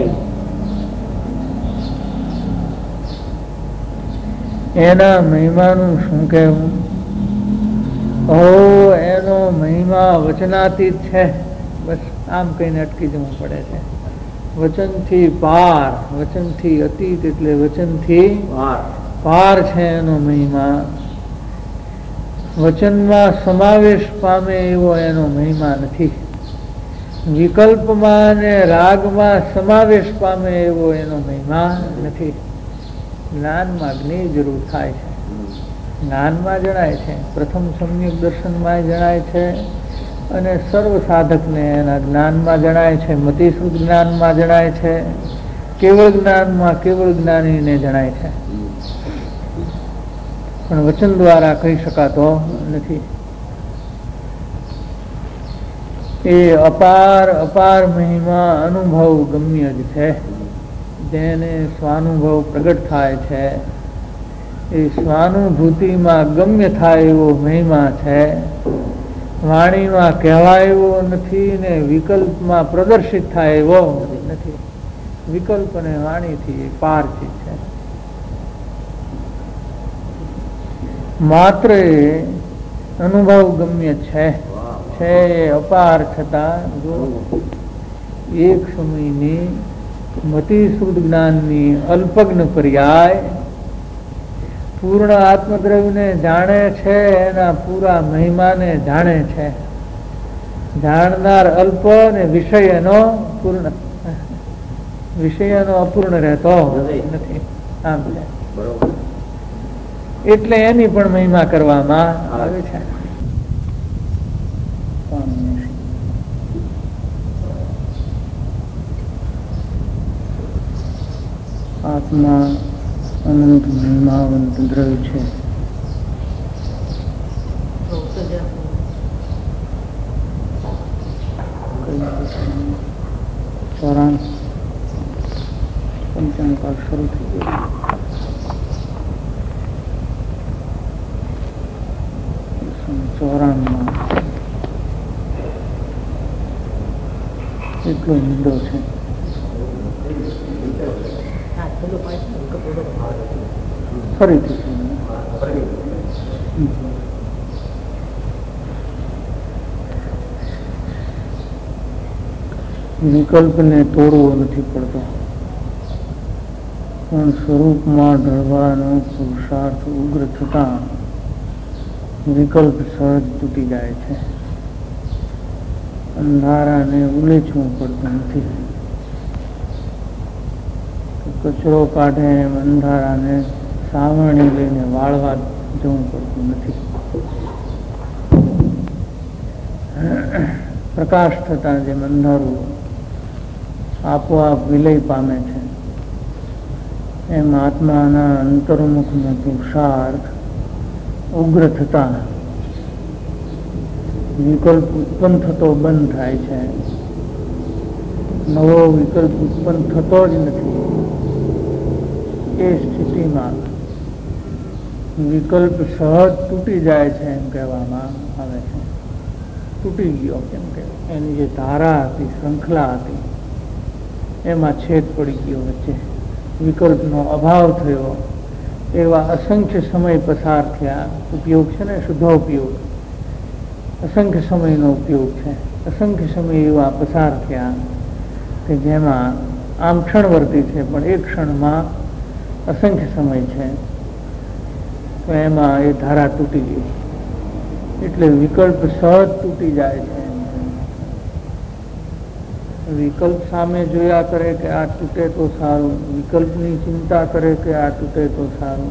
એના મહિમાનું શું કહેવું? એનો મહિમા વચનાતીત છે. બસ આમ કહીને અટકી જવું પડે છે. વચનથી પાર, વચનથી અતીત એટલે વચનથી પાર છે એનો મહિમા. વચનમાં સમાવેશ પામે એવો એનો મહિમા નથી. વિકલ્પમાં અને રાગમાં સમાવેશ પામે એવો એનો મહિમા નથી. જ્ઞાનમાં જ્ઞેય જરૂર થાય છે, જ્ઞાનમાં જણાય છે, પ્રથમ સમ્યક દર્શનમાં જણાય છે, અને સર્વ સાધકને એના જ્ઞાનમાં જણાય છે, મતિશ્રુત જ્ઞાનમાં જણાય છે, કેવળ જ્ઞાનમાં કેવળ જ્ઞાનીને જણાય છે, પણ વચન દ્વારા કહી શકાતો નથી. એ અપાર અપાર મહિમા અનુભવ ગમ્ય જ છે. જેને સ્વાનુભવ પ્રગટ થાય છે, એ સ્વાનુભૂતિમાં ગમ્ય થાય એવો મહિમા છે. વાણીમાં કહેવાય એવો નથી ને વિકલ્પમાં પ્રદર્શિત થાય એવો નથી. વિકલ્પ અને વાણીથી પાર ચીજ છે. માત્ર અનુભવ ગમ્ય છે, એ અપાર છતાં જો એક સમયની મતિ શુદ્ધ જ્ઞાનની અલ્પજ્ઞ પર્યાય પૂર્ણ આત્મદ્રવ્યને જાણે છે, એના પૂરા મહિમાને જાણે છે. જાણનાર અલ્પ ને વિષયનો પૂર્ણ, વિષયનો અપૂર્ણ રહેતો નથી. આમ છે. એટલે એની પણ મહિમા કરવામાં આવે છે. આત્મા અનંત મહિમાવંત દ્રવ્ય છે. પંચાંકાળ શરૂ થઈ ગયો. ચોરાણમાં એટલો મુદ્દો છે. ફરીથી વિકલ્પને તોડવો નથી પડતો, પણ સ્વરૂપમાં ઢળવાનો પુરુષાર્થ ઉગ્ર થતા વિકલ્પ સહજ તૂટી જાય છે. અંધારાને ઉલેચવું પડતું નથી. કચરો કાઢે એમ અંધારાને સાવરણી લઈને વાળવા જવું પડતું નથી. પ્રકાશ થતા જેમ અંધારું આપોઆપ વિલય પામે છે, એમ આત્માના અંતર્મુખનો પુરુષાર્થ ઉગ્ર થતા વિકલ્પ ઉત્પન્ન થતો બંધ થાય છે. નવો વિકલ્પ ઉત્પન્ન થતો જ નથી. એ સ્થિતિમાં વિકલ્પ સહજ તૂટી જાય છે એમ કહેવામાં આવે છે. તૂટી ગયો કેમ કે એની જે ધારા હતી, શૃંખલા હતી, એમાં છેદ પડી ગયો વચ્ચે. વિકલ્પનો અભાવ થયો. એવા અસંખ્ય સમય પસાર થયા. ઉપયોગ છે ને, શુદ્ધોપયોગ. અસંખ્ય સમયનો ઉપયોગ છે. અસંખ્ય સમય એવા પસાર થયા કે જેમાં આમ ક્ષણવર્તી છે, પણ એક ક્ષણમાં અસંખ્ય સમય છે. તો એમાં એ ધારા તૂટી ગઈ. એટલે વિકલ્પ સહજ તૂટી જાય છે. વિકલ્પ સામે જોયા કરે કે આ તૂટે તો સારું, વિકલ્પની ચિંતા કરે કે આ તૂટે તો સારું,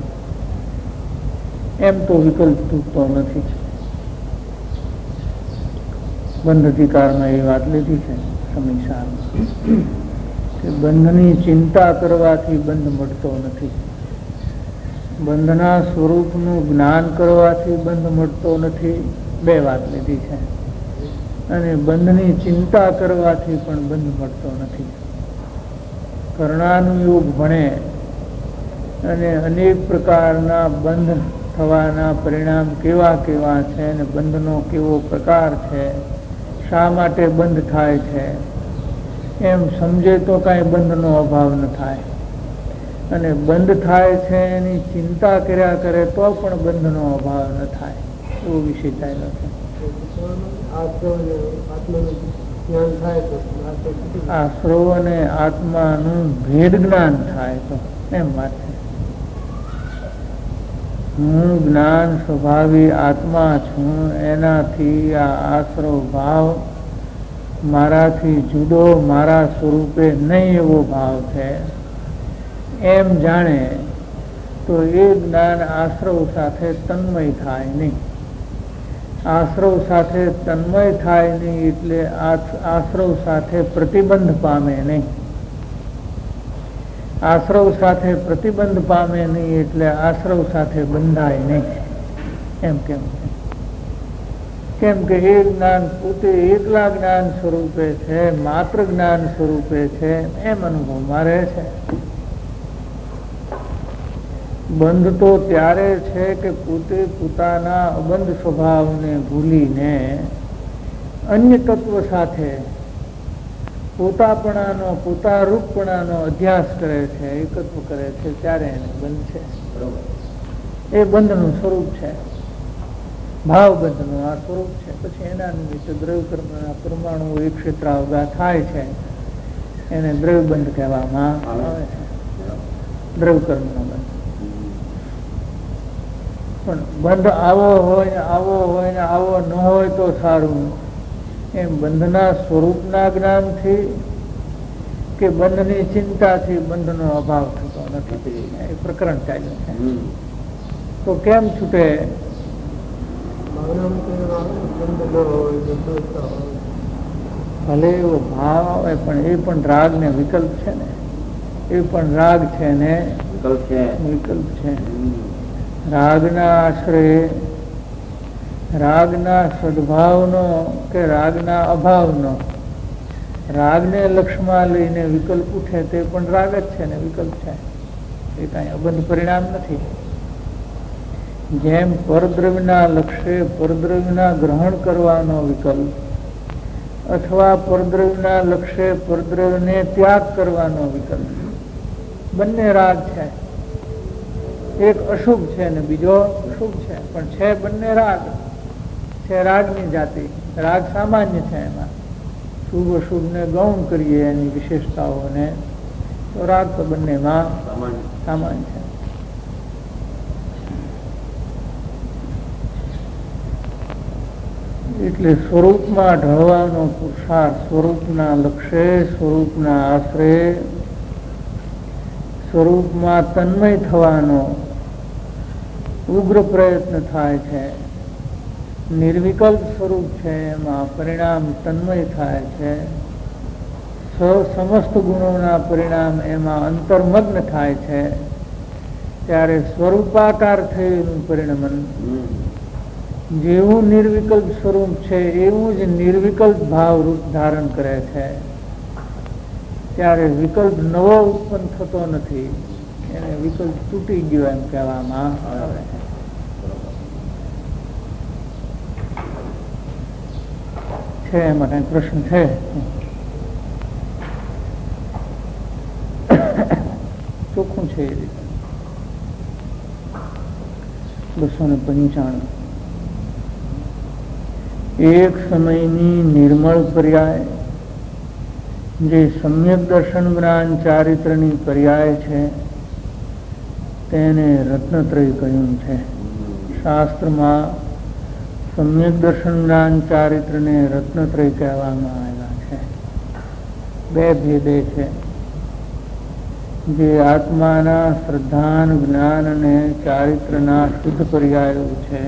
એમ તો વિકલ્પ તૂટતો નથી. બંધ અધિકારમાં એ વાત લીધી છે સમીક્ષામાં કે બંધની ચિંતા કરવાથી બંધ મળતો નથી. બંધના સ્વરૂપનું જ્ઞાન કરવાથી બંધ મળતો નથી. બે વાત લીધી છે. અને બંધની ચિંતા કરવાથી પણ બંધ મળતો નથી. કર્ણાનુયોગ ભણે અને અનેક પ્રકારના બંધ થવાના પરિણામ કેવા કેવા છે અને બંધનો કેવો પ્રકાર છે, શા માટે બંધ થાય છે, એમ સમજે તો કાંઈ બંધનો અભાવ ન થાય. અને બંધ થાય છે એની ચિંતા કર્યા કરે તો પણ બંધનો અભાવ ન થાય. એવો વિષય ચાલ્યો છે. આશ્રવ અને આત્માનું ભેદ જ્ઞાન થાય તો એમ વાત છે. હું જ્ઞાન સ્વભાવી આત્મા છું, એનાથી આ આશ્રવ ભાવ મારાથી જુદો, મારા સ્વરૂપે નહીં એવો ભાવ છે એમ જાણે તો એ જ્ઞાન આશ્રવ સાથે તન્મય થાય નહીં. આશ્રવ સાથે તન્મય થાય નહીં એટલે આશ્રવ સાથે પ્રતિબંધ પામે નહીં. આશ્રવ સાથે પ્રતિબંધ પામે નહીં એટલે આશ્રવ સાથે બંધાય નહીં. એમ કેમ કે એ જ્ઞાન પોતે એકલા જ્ઞાન સ્વરૂપે છે, માત્ર જ્ઞાન સ્વરૂપે છે, એમ અનુભવમાં રહે છે. બંધ તો ત્યારે છે કે પોતે પોતાના અબંધ સ્વભાવને ભૂલીને અન્ય તત્વ સાથે પોતાપણાનો, પોતારૂપપણાનો અધ્યાસ કરે છે, એકત્વ કરે છે, ત્યારે એને બંધ છે. એ બંધનું સ્વરૂપ છે. ભાવ બંધનું આ સ્વરૂપ છે. પછી એના નિમિત્તે દ્રવ્ય કર્મના પરમાણુ એક ક્ષેત્રાવગા થાય છે. એને દ્રવ્યબંધ કહેવામાં આવે છે, દ્રવ્યકર્મનો બંધ. પણ બંધ આવો હોય ને આવો ન હોય તો સારું, એમ બંધના સ્વરૂપના જ્ઞાનથી કે બંધની ચિંતાથી બંધનો અભાવ થતો નથી. એ પ્રકરણ ચાલ્યું છે. તો કેમ છૂટે? ભલે એવો ભાવ આવે પણ એ પણ રાગ ને વિકલ્પ છે ને, એ પણ રાગ છે ને વિકલ્પ છે. રાગના આશ્રય રાગના સદભાવનો કે રાગના અભાવનો રાગને લક્ષમાં લઈને વિકલ્પ ઉઠે તે પણ રાગ જ છે ને વિકલ્પ છે. એ કાંઈ અબંધ પરિણામ નથી. જેમ પરદ્રવ્યના લક્ષ્ય પરદ્રવ્યના ગ્રહણ કરવાનો વિકલ્પ અથવા પરદ્રવ્યના લક્ષ્ય પરદ્રવ્યને ત્યાગ કરવાનો વિકલ્પ, બંને રાગ છે. એક અશુભ છે ને બીજો શુભ છે, પણ છે બંને રાગ છે. રાગની જાતિ રાગ સામાન્ય છે. એમાં શુભ અશુભ ને ગૌણ કરીએ એની વિશેષતાઓને, તો રાગ તો બંનેમાં સામાન્ય છે. એટલે સ્વરૂપમાં ઢળવાનો પુરુષાર્થ, સ્વરૂપના લક્ષ્ય, સ્વરૂપના આશ્રય, સ્વરૂપમાં તન્મય થવાનો ઉગ્ર પ્રયત્ન થાય છે. નિર્વિકલ્પ સ્વરૂપ છે, એમાં પરિણામ તન્મય થાય છે. સમસ્ત ગુણોના પરિણામ એમાં અંતર્મગ્ન થાય છે. ત્યારે સ્વરૂપાકાર થયેલું પરિણમન જેવું નિર્વિકલ્પ સ્વરૂપ છે એવું જ નિર્વિકલ્પ ભાવ રૂપ ધારણ કરે છે. ત્યારે વિકલ્પ નવો ઉત્પન્ન થતો નથી. એને વિકલ્પ તૂટી ગયો એમ કહેવામાં આવે છે. એમાં કઈ પ્રશ્ન છે? ચોખ્ખું છે એ રીતે. 295 એક સમયની નિર્મળ પર્યાય જે સમ્યક દર્શન જ્ઞાન ચારિત્રની પર્યાય છે તેને રત્નત્રય કહ્યું છે. શાસ્ત્રમાં સમ્યક દર્શન જ્ઞાન ચારિત્રને રત્નત્રય કહેવામાં આવ્યા છે. બે ભેદે છે. જે આત્માના શ્રદ્ધાન જ્ઞાન અને ચારિત્રના શુદ્ધ પર્યાયો છે,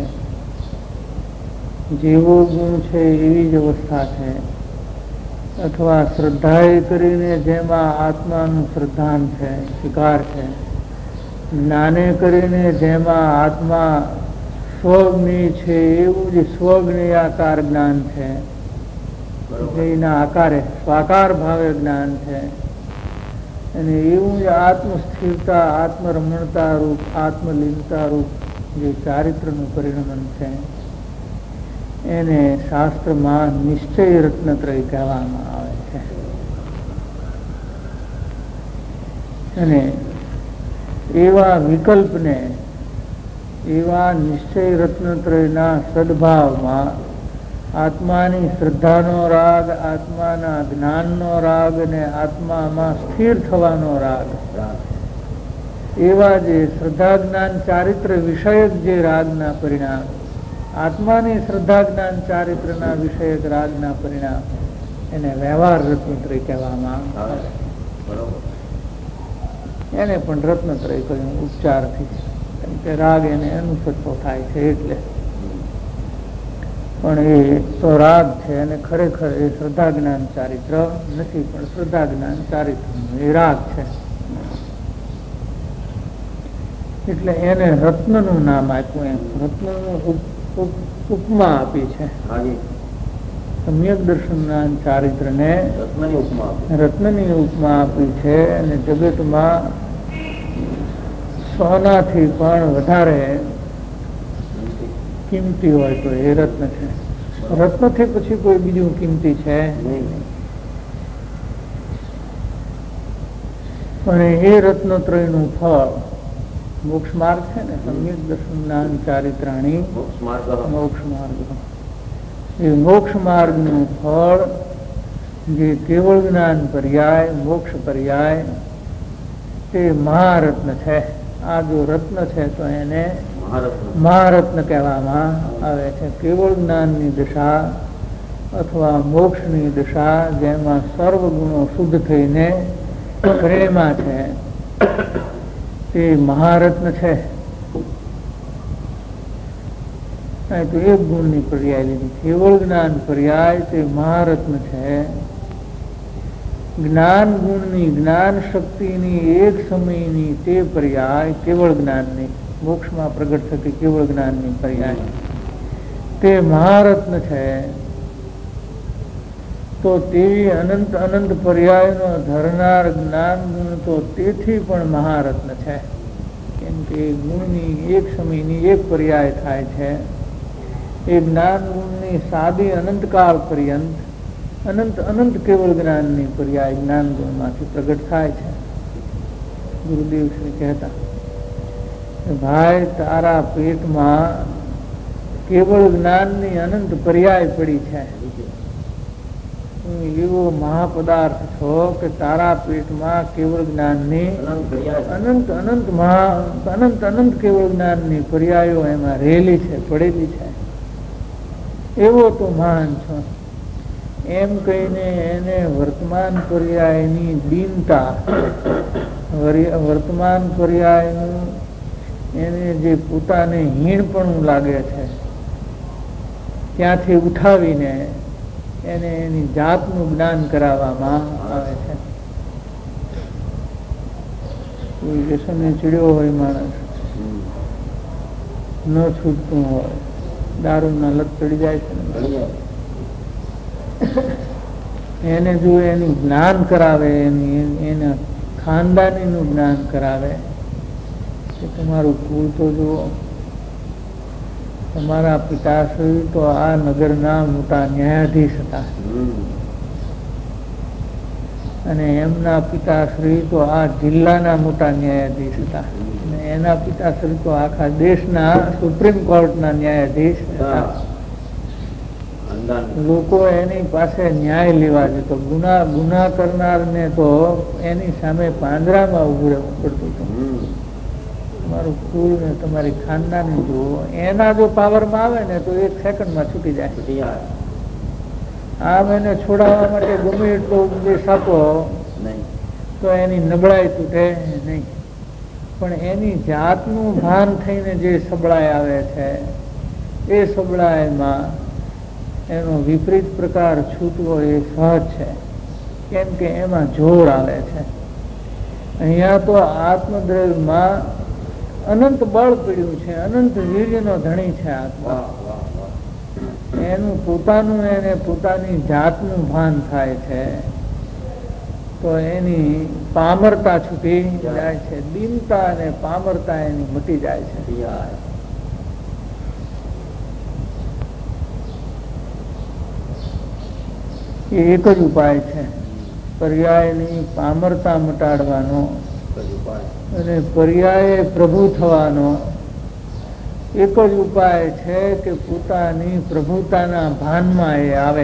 જેવો ગુણ છે એવી જ અવસ્થા છે. અથવા શ્રદ્ધાએ કરીને જેમાં આત્માનું શ્રદ્ધાન છે, સ્વીકાર છે, જ્ઞાને કરીને જેમાં આત્મા સ્વજ્ઞેય છે એવું જ સ્વજ્ઞેયાકાર જ્ઞાન છે. જેના આકારે સ્વાકાર ભાવે જ્ઞાન છે. અને એવું જ આત્મસ્થિરતા, આત્મરમણતા રૂપ, આત્મલીનતા રૂપ જે ચારિત્રનું પરિણમન છે એને શાસ્ત્રમાં નિશ્ચય રત્નત્રય કહેવામાં આવે છે. અને એવા વિકલ્પને, એવા નિશ્ચય રત્નત્રયના સદભાવમાં આત્માની શ્રદ્ધાનો રાગ, આત્માના જ્ઞાનનો રાગ અને આત્મામાં સ્થિર થવાનો રાગ, એવા જે શ્રદ્ધા જ્ઞાન ચારિત્ર વિષયક જે રાગના પરિણામ, આત્માની શ્રદ્ધા જ્ઞાન ચારિત્રના વિષયક રાગના પરિણામ, એને વ્યવહાર રત્નત્રય કહેવામાં આવે. એને પણ રત્નત્રય કહ્યું ઉપચારથી, કેમ કે રાગ એને અનુસરતો થાય છે એટલે. પણ એ તો રાગ છે અને ખરેખર એ શ્રદ્ધા જ્ઞાન ચારિત્ર નથી, પણ શ્રદ્ધા જ્ઞાન ચારિત્ર એ રાગ છે. એટલે એને રત્નનું નામ આપ્યું. એમ રત્નનું ઉપમા આપી છે. સમ્યક દર્શન જ્ઞાન ચારિત્રને રત્નની ઉપમા આપી છે. અને જગતમાં સોનાથી પણ વધારે કિંમતી હોય તો એ રત્ન છે. રત્નથી પછી કોઈ બીજું કિંમતી છે નહીં. અને એ રત્નત્રયનું ફળ મોક્ષ માર્ગ છે ને, સમ્યક દર્શન જ્ઞાન ચારિત્રાણી મોક્ષ માર્ગ. એ મોક્ષ માર્ગનું ફળ જે કેવળ જ્ઞાન પર્યાય મોક્ષ પર્યાય તે મહારત્ન છે. આ જો રત્ન છે તો એને મહારત્ન કહેવામાં આવે છે. કેવળ જ્ઞાનની દશા અથવા મોક્ષની દશા જેમાં સર્વ ગુણો શુદ્ધ થઈને પ્રેમમાં છે તે મહારત્ન છે. તો એક ગુણની પર્યાય લીધી. કેવળ જ્ઞાન પર્યાય તે મહારત્ન છે. જ્ઞાન ગુણની જ્ઞાન શક્તિની એક સમયની તે પર્યાય કેવળ જ્ઞાનની મોક્ષમાં પ્રગટ થતી કેવળ જ્ઞાનની પર્યાય તે મહારત્ન છે. તો તેવી અનંત અનંત પર્યાયનો ધરનાર જ્ઞાન ગુણ તો તેથી પણ મહારત્ન છે. કેમ કે ગુણની એક સમયની એક પર્યાય થાય છે. એ જ્ઞાન ગુણની સાદી અનંતકાળ પર્યંત અનંત અનંત કેવળ જ્ઞાનની પર્યાય જ્ઞાન ગુણમાંથી પ્રગટ થાય છે. ગુરુદેવ શ્રી કહેતા ભાઈ તારા પેટમાં કેવળ જ્ઞાનની અનંત પર્યાય પડી છે. એવો મહાપદાર્થ છો કે તારા પેટમાં કેવળ જ્ઞાનની અનંત અનંત અનંત અનંત કેવળ જ્ઞાનની પર્યાયો એમાં રહેલી છે, પડેલી છે. એવો તો મહાન છો એમ કહીને એને વર્તમાન પર્યાયની દીનતા વર્તમાન પર્યાયનું એને જે પોતાને હીણપણું લાગે છે ત્યાંથી ઉઠાવીને એને એની જાતનું જ્ઞાન કરાવવામાં આવે છે. કોઈ વ્યસને ચડ્યો હોય માણસ ન છૂટતું હોય, દારૂના લત ચડી જાય છે એને જો એનું જ્ઞાન કરાવે એના ખાનદાનીનું જ્ઞાન કરાવે કે તમારું કુળ તો જુઓ, તમારા પિતાશ્રી તો આ નગરના મોટા ન્યાયાધીશ હતા અને એમના પિતાશ્રી તો આ જિલ્લાના મોટા ન્યાયાધીશ હતા અને એના પિતાશ્રી તો આખા દેશના સુપ્રીમ કોર્ટના ન્યાયાધીશ હતા. લોકો એની પાસે ન્યાય લેવા જતો. ગુના કરનારને તો એની સામે પાંજરામાં ઉભું રહેવું પડતું હતું. તમારું કુળ ને તમારી ખાનદાની જુઓ, એના જો પાવરમાં આવે ને તો 1 સેકન્ડમાં છૂટી જાય. આમ એને છોડાવવા માટે ગમે એટલો ઉપદેશ આપો તો એની નબળાઈ તૂટે નહીં. પણ એની જાતનું ભાન થઈને જે સબળાઈ આવે છે એ સબળાઈમાં એનો વિપરીત પ્રકાર છૂટવો એ સહજ છે. કેમ કે એમાં જોર આવે છે. અહીંયા તો આત્મદ્રવ્યમાં અનંત બળ પીડ્યું છે, અનંત વીર્યનો ધણી છે આત્મા. એનું પોતાનું એને પોતાની જાતનું ભાન થાય છે તો એની પામરતા છૂટી જાય છે. દીનતા અને પામરતા એની મટી જાય છે. એ એક જ ઉપાય છે પર્યાયની પામરતા મટાડવાનો અને પર્યાય પ્રભુ થવાનો. એક જ ઉપાય છે કે પોતાની પ્રભુતાના ભાનમાં એ આવે,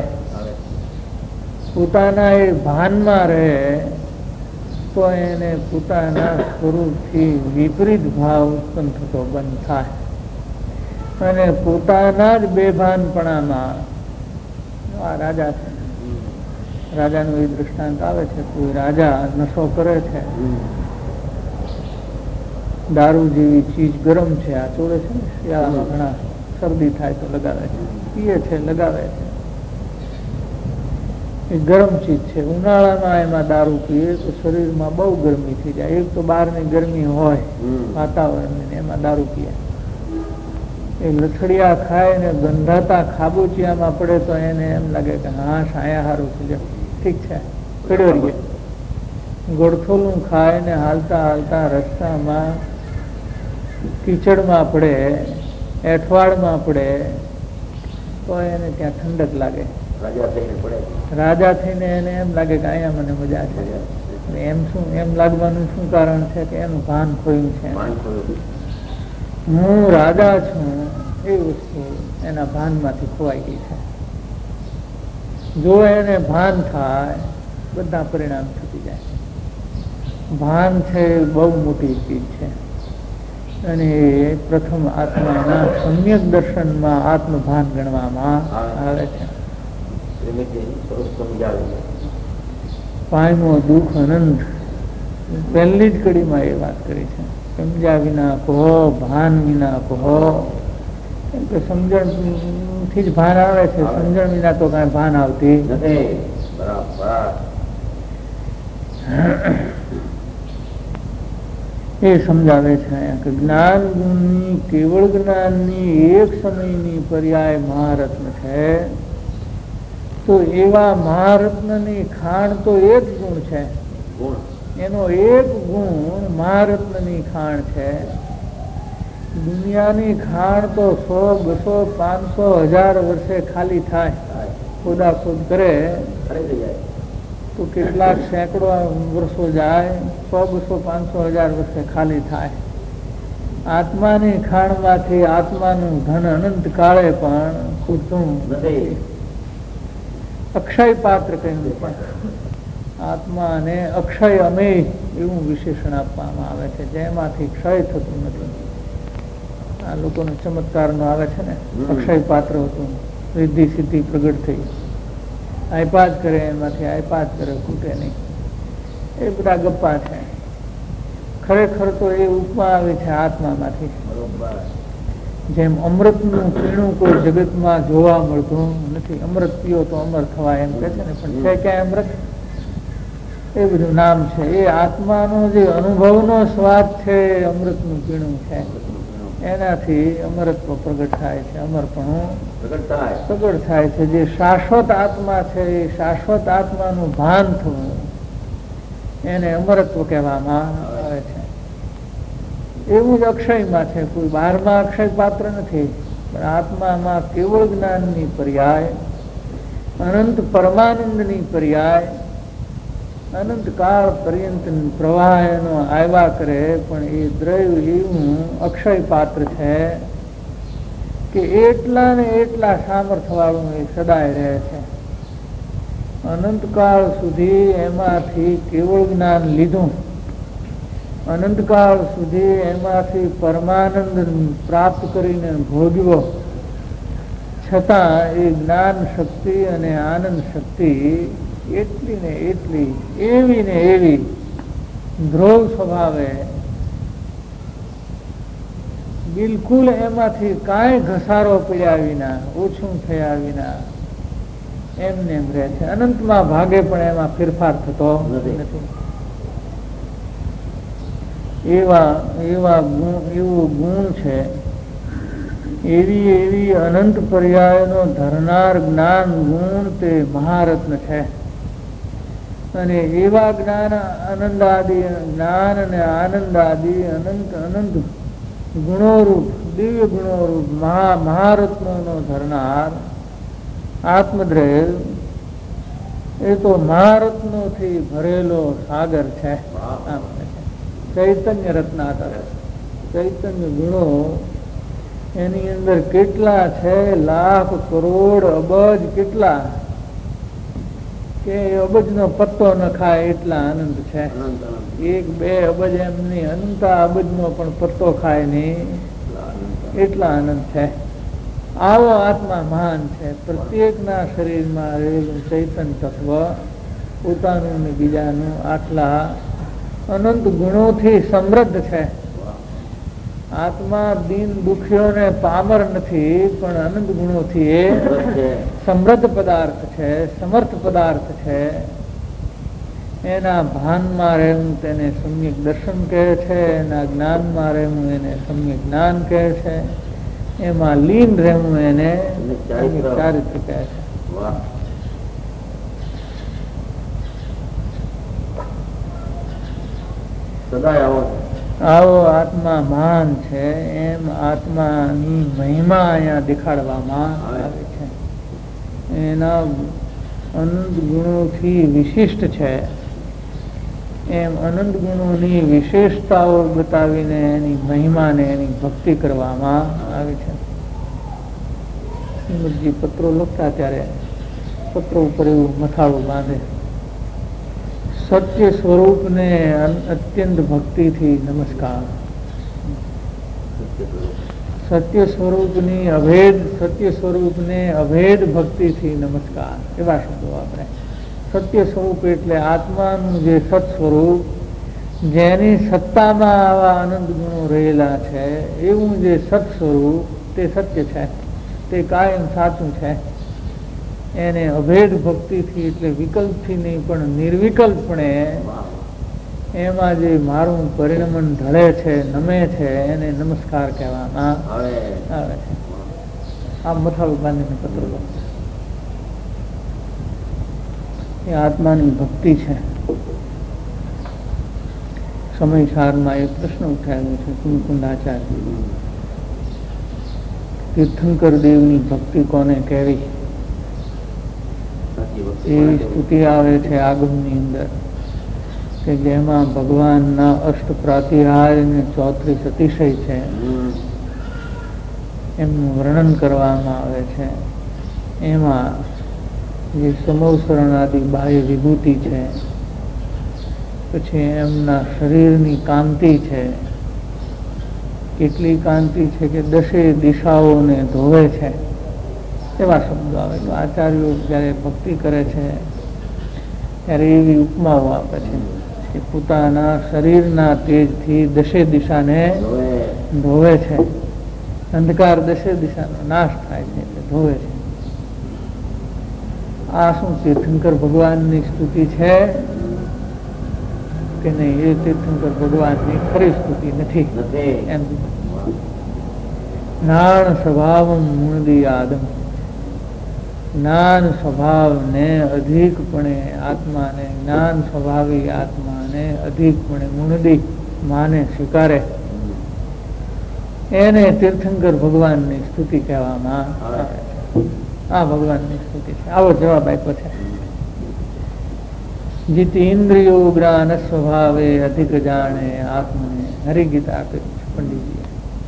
પોતાના એ ભાનમાં રહે તો એને પોતાના સ્વરૂપથી વિપરીત ભાવ ઉત્પન્ન થતો બંધ થાય અને પોતાના જ બેભાનપણામાં. આ રાજા છે, રાજાનું એ દૃષ્ટાંત આવે છે. કોઈ રાજા નશો કરે છે, દારૂ જેવી ચીજ ગરમ છે, આ ચોળે છે ને શિયાળામાં ઘણા શરદી થાય તો લગાવે છે, પીએ છે, લગાવે છે. એ ગરમ ચીજ છે. ઉનાળામાં એમાં દારૂ પીએ તો શરીરમાં બહુ ગરમી થઈ જાય. એક તો બહારની ગરમી હોય વાતાવરણની, એમાં દારૂ પીએ. એ લથડિયા ખાય ને ગંધાતા ખાબોચિયામાં પડે તો એને એમ લાગે કે હા સાયા હારું છે, ઠીક છે, પડ્યો રહીએ. ગોળથોલું ખાય ને હાલતા હાલતા રસ્તામાં કીચડમાં પડે, એઠવાડમાં પડે તો એને ત્યાં ઠંડક લાગે. રાજા થઈને એને એમ લાગે કે અહીંયા મને મજા છે. એમ શું એમ લાગવાનું શું કારણ છે કે એનું ભાન ખોયું છે. હું રાજા છું એ વસ્તુ એના ભાનમાંથી ખોવાઈ ગઈ છે. જો એને ભાન થાય બધા પરિણામ થતી જાય. ભાન છે બહુ મોટી ચીજ છે અને પ્રથમ આત્માના સમ્યક દર્શનમાં આત્મભાન ગણવામાં આવે છે. પાયમો દુઃખ અનંત પહેલી જ કડીમાં એ વાત કરી છે. સમજ્યા વિના કહો, ભાન વિના કહો. કેમ કે સમજણ થી જ ભાન આવે છે, સમજણ વિના તો કઈ ભાન આવતી નથી. એ સમજાવે છે કે જ્ઞાન ગુણની કેવળ જ્ઞાનની એક સમયની પર્યાય મહારત્ન છે. તો એવા મહારત્નની ખાણ તો એક ગુણ છે, એનો એક ગુણ મહારત્નની ખાણ છે. દુનિયાની ખાણ તો 100, 200, 500, 1000 વર્ષે ખાલી થાય, ખોદાખોદ કરે તો કેટલાક સેંકડો વર્ષો જાય, 100, 200, 500, 1000 વર્ષે ખાલી થાય. આત્માની ખાણમાંથી આત્માનું ધન અનંત કાળે પણ ખૂટતું નથી. અક્ષય પાત્ર કહ્યું છે. આત્માને અક્ષય અમેય એવું વિશેષણ આપવામાં આવે છે, જેમાંથી ક્ષય થતું નથી. આ લોકોનો ચમત્કારનો આવે છે ને, અક્ષય પાત્ર હતું, રિદ્ધિ સિદ્ધિ પ્રગટ થઈ, આયપા જ કરે, એમાંથી આયપા જ કરે, ખૂટે નહીં. એ બધા ગપ્પા છે. ખરેખર તો એ ઉપમા આવી છે આત્મામાંથી. જેમ અમૃતનું પીણું કોઈ જગતમાં જોવા મળતું નથી. અમૃત પીઓ તો અમર થવાય એમ કે છે ને, પણ છે ક્યાં અમૃત? એ બધું નામ છે. એ આત્માનો જે અનુભવનો સ્વાદ છે એ અમૃતનું પીણું છે. એનાથી અમરત્વ પ્રગટ થાય છે, અમરપણું પ્રગટ થાય છે. જે શાશ્વત આત્મા છે એ શાશ્વત આત્માનું ભાન થવું, એને અમરત્વ કહેવામાં આવે છે. એવું જ અક્ષયમાં છે. કોઈ બહારમાં અક્ષય પાત્ર નથી, પણ આત્મામાં કેવળ જ્ઞાનની પર્યાય, અનંત પરમાનંદની પર્યાય, અનંત કાળ પર્યંત પ્રવાહ એનો આવ્યા કરે, પણ એ દ્રવ્ય એવું અક્ષય પાત્ર છે કે એટલા ને એટલા સામર્થ્ય વાળું એ સદાય રહે છે. અનંતકાળ સુધી એમાંથી કેવળ જ્ઞાન લીધું, અનંતકાળ સુધી એમાંથી પરમાનંદ પ્રાપ્ત કરીને ભોગવ્યો, છતાં એ જ્ઞાન શક્તિ અને આનંદ શક્તિ એટલી ને એટલી, એવી ને એવી ધ્રુવ સ્વભાવે, બિલકુલ એમાંથી કાંઈ ઘસારો પડ્યા વિના, ઓછું થયા વિના એમને એમ રહે છે. અનંતમાં ભાગે પણ એમાં ફેરફાર થતો નથી. એવું ગુણ છે. એવી અનંત પર્યાયનો ધરનાર જ્ઞાન ગુણ તે મહારત્ન છે. અને એવા જ્ઞાન આનંદાદિ જ્ઞાન અને આનંદાદિ અનંત ગુણોરૂપ, દિવ્ય ગુણોરૂપ મહારત્નોનો ધરનાર આત્મદ્રય એ તો મહારત્નોથી ભરેલો સાગર છે. ચૈતન્ય રત્નાકર, ચૈતન્ય ગુણો એની અંદર કેટલા છે, લાખ કરોડ અબજ કેટલા, કે અબજનો પત્તો ન ખાય એટલા આનંદ છે. 1-2 અબજ એમની અનંત અબજનો પણ પત્તો ખાય નહીં એટલા આનંદ છે. આવો આત્મા મહાન છે. પ્રત્યેકના શરીરમાં રહેલું ચૈતન્ય તત્વ પોતાનું ને બીજાનું આટલા અનંત ગુણોથી સમૃદ્ધ છે. આત્મા દીન દુખ્યોને પામર નથી, પણ અનંત ગુણોથી એ સમૃદ્ધ પદાર્થ છે, સમર્થ પદાર્થ છે. એના ભાનમાં રહેવું તેને સમ્યક દર્શન કહે છે, એના જ્ઞાનમાં રહેવું એને સમ્યક જ્ઞાન કહે છે, એમાં લીન રહેવું એને ચારિત્ર કહે છે. આવો આત્મા મહાન છે. એમ આત્માની મહિમા અહીંયા દેખાડવામાં આવે છે. એના અનંત ગુણોથી વિશિષ્ટ છે. એમ અનંત ગુણોની વિશેષતાઓ બતાવીને એની મહિમાને એની ભક્તિ કરવામાં આવી છે. શ્રીમદજી પત્રો લખતા ત્યારે પત્ર ઉપર એવું મથાળું બાંધે. સત્ય સ્વરૂપને અત્યંત ભક્તિથી નમસ્કાર. સત્ય સ્વરૂપની સત્ય સ્વરૂપને અભેદ ભક્તિથી નમસ્કાર, એવા શબ્દો વાપરે. સત્ય સ્વરૂપ એટલે આત્માનું જે સત સ્વરૂપ, જેની સત્તામાં આવા આનંદ ગુણો રહેલા છે, એવું જે સત સ્વરૂપ તે સત્ય છે, તે કાયમ સાચું છે. એને અભેદ ભક્તિથી એટલે વિકલ્પથી નહીં પણ નિર્વિકલ્પણે એમાં જે મારું પરિણમન ઢળે છે, નમે છે, એને નમસ્કાર કહેવામાં આવે છે. આ મથાળું બાંધીને પત્ર એ આત્માની ભક્તિ છે. સમયસારમાં એક પ્રશ્ન ઉઠાવ્યો છે કુંકુંડાચાર્ય, તીર્થંકર દેવની ભક્તિ કોને કહેવી? એવી સ્તુતિ આવે છે આગમની અંદર કે જેમાં ભગવાનના અષ્ટ પ્રાતિહાર્ય અને 34 અતિશય છે, એમનું વર્ણન કરવામાં આવે છે. એમાં જે સમોસરણ આદિ બાહ્ય વિભૂતિ છે, પછી એમના શરીરની કાંતિ છે, કેટલી કાંતિ છે કે 10 દિશાઓને ધોવે છે, એવા શબ્દો આવે. તો આચાર્યો જયારે ભક્તિ કરે છે ત્યારે એવી ઉપમાઓ આપે છે કે પોતાના શરીરના તેજથી 10 દિશાને ધોવે છે. અંધકાર 10 દિશાનો નાશ થાય છે એટલે ધોવે છે. આ શું તીર્થંકર ભગવાનની સ્તુતિ છે કે નહીં? એ તીર્થંકર ભગવાનની ખરી સ્તુતિ નથી. એમ જ્ઞાન સ્વભાવમ મુણદી આદમ, જ્ઞાન સ્વભાવને અધિકપણે આત્માને, જ્ઞાન સ્વભાવી આત્માને અધિકપણે મુણદી માને સ્વીકારે, એને તીર્થંકર ભગવાનની સ્તુતિ કહેવામાં આવે છે. આ ભગવાનની સ્તુતિ છે. આવો જવાબ આપ્યો છે. જીતી ઇન્દ્રિયો જ્ઞાન સ્વભાવે અધિક જાણે આત્મને. હરિગીતા આપ્યું છે પંડિતજીએ.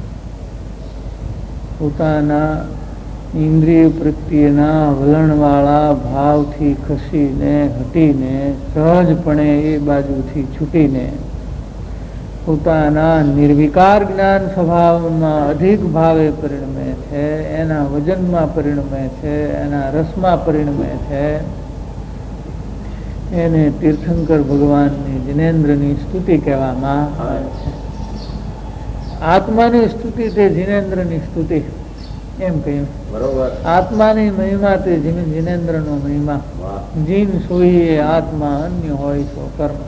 પોતાના ઇન્દ્રિય પ્રત્યેના વલણવાળા ભાવથી ખસીને હટીને સહજપણે એ બાજુથી છૂટીને પોતાના નિર્વિકાર જ્ઞાન સ્વભાવમાં અધિક ભાવે પરિણમે છે, એના વજનમાં પરિણમે છે, એના રસમાં પરિણમે છે, એને તીર્થંકર ભગવાનની જિનેન્દ્રની સ્તુતિ કહેવામાં આવે છે. આત્માની સ્તુતિ તે જિનેન્દ્રની સ્તુતિ એમ કહ્યું. આત્માની મહિમા તે જિનેન્દ્રનો મહિમા. જીન સોઈએ આત્મા અન્ય હોય તો કર્મ.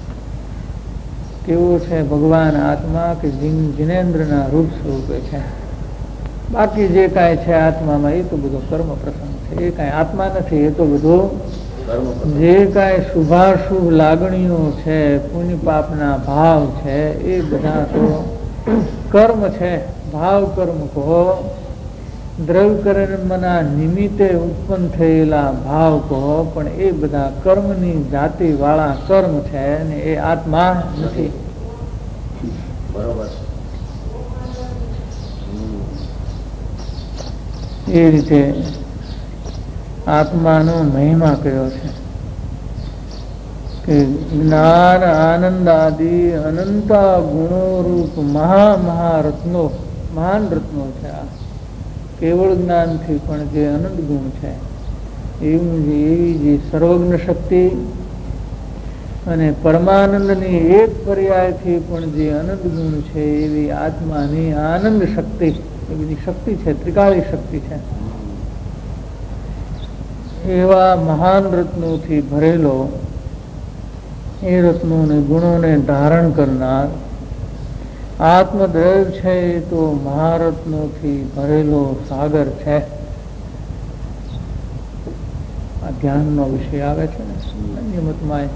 કેવો છે ભગવાન આત્મા કે જિનેન્દ્રના રૂપ સ્વરૂપે છે. બાકી જે કાંઈ છે આત્મામાં એ તો બધો કર્મ પ્રસંગ છે. એ કાંઈ આત્મા નથી, એ તો બધું જે કાંઈ શુભાશુભ લાગણીઓ છે, પુણ્ય પાપના ભાવ છે, એ બધા તો કર્મ છે. ભાવ કર્મ કહો, દ્રવ્ય કર્મના નિમિત્તે ઉત્પન્ન થયેલા ભાવ કહો, પણ એ બધા કર્મની જાતિ વાળા કર્મ છે અને એ આત્મા નથી. એ રીતે આત્માનો મહિમા કયો છે કે જ્ઞાન આનંદ આદિ અનંતા ગુણો રૂપ મહારત્નો, મહાન રત્નો છે. આ કેવળ જ્ઞાનથી પણ જે અનંત ગુણ છે, એવી જે સર્વજ્ઞ શક્તિ અને પરમાનંદની એક પર્યાયથી પણ જે અનંત ગુણ છે, એવી આત્માની આનંદ શક્તિ, એ બધી શક્તિ છે, ત્રિકાળી શક્તિ છે. એવા મહાન રત્નોથી ભરેલો, એ રત્નોને ગુણોને ધારણ કરનાર આત્મદ્રવ્ય છે, એ તો મહારત્નોથી ભરેલો સાગર છે. આ ધ્યાનનો વિષય આવે છે ને અન્ય મતમાં.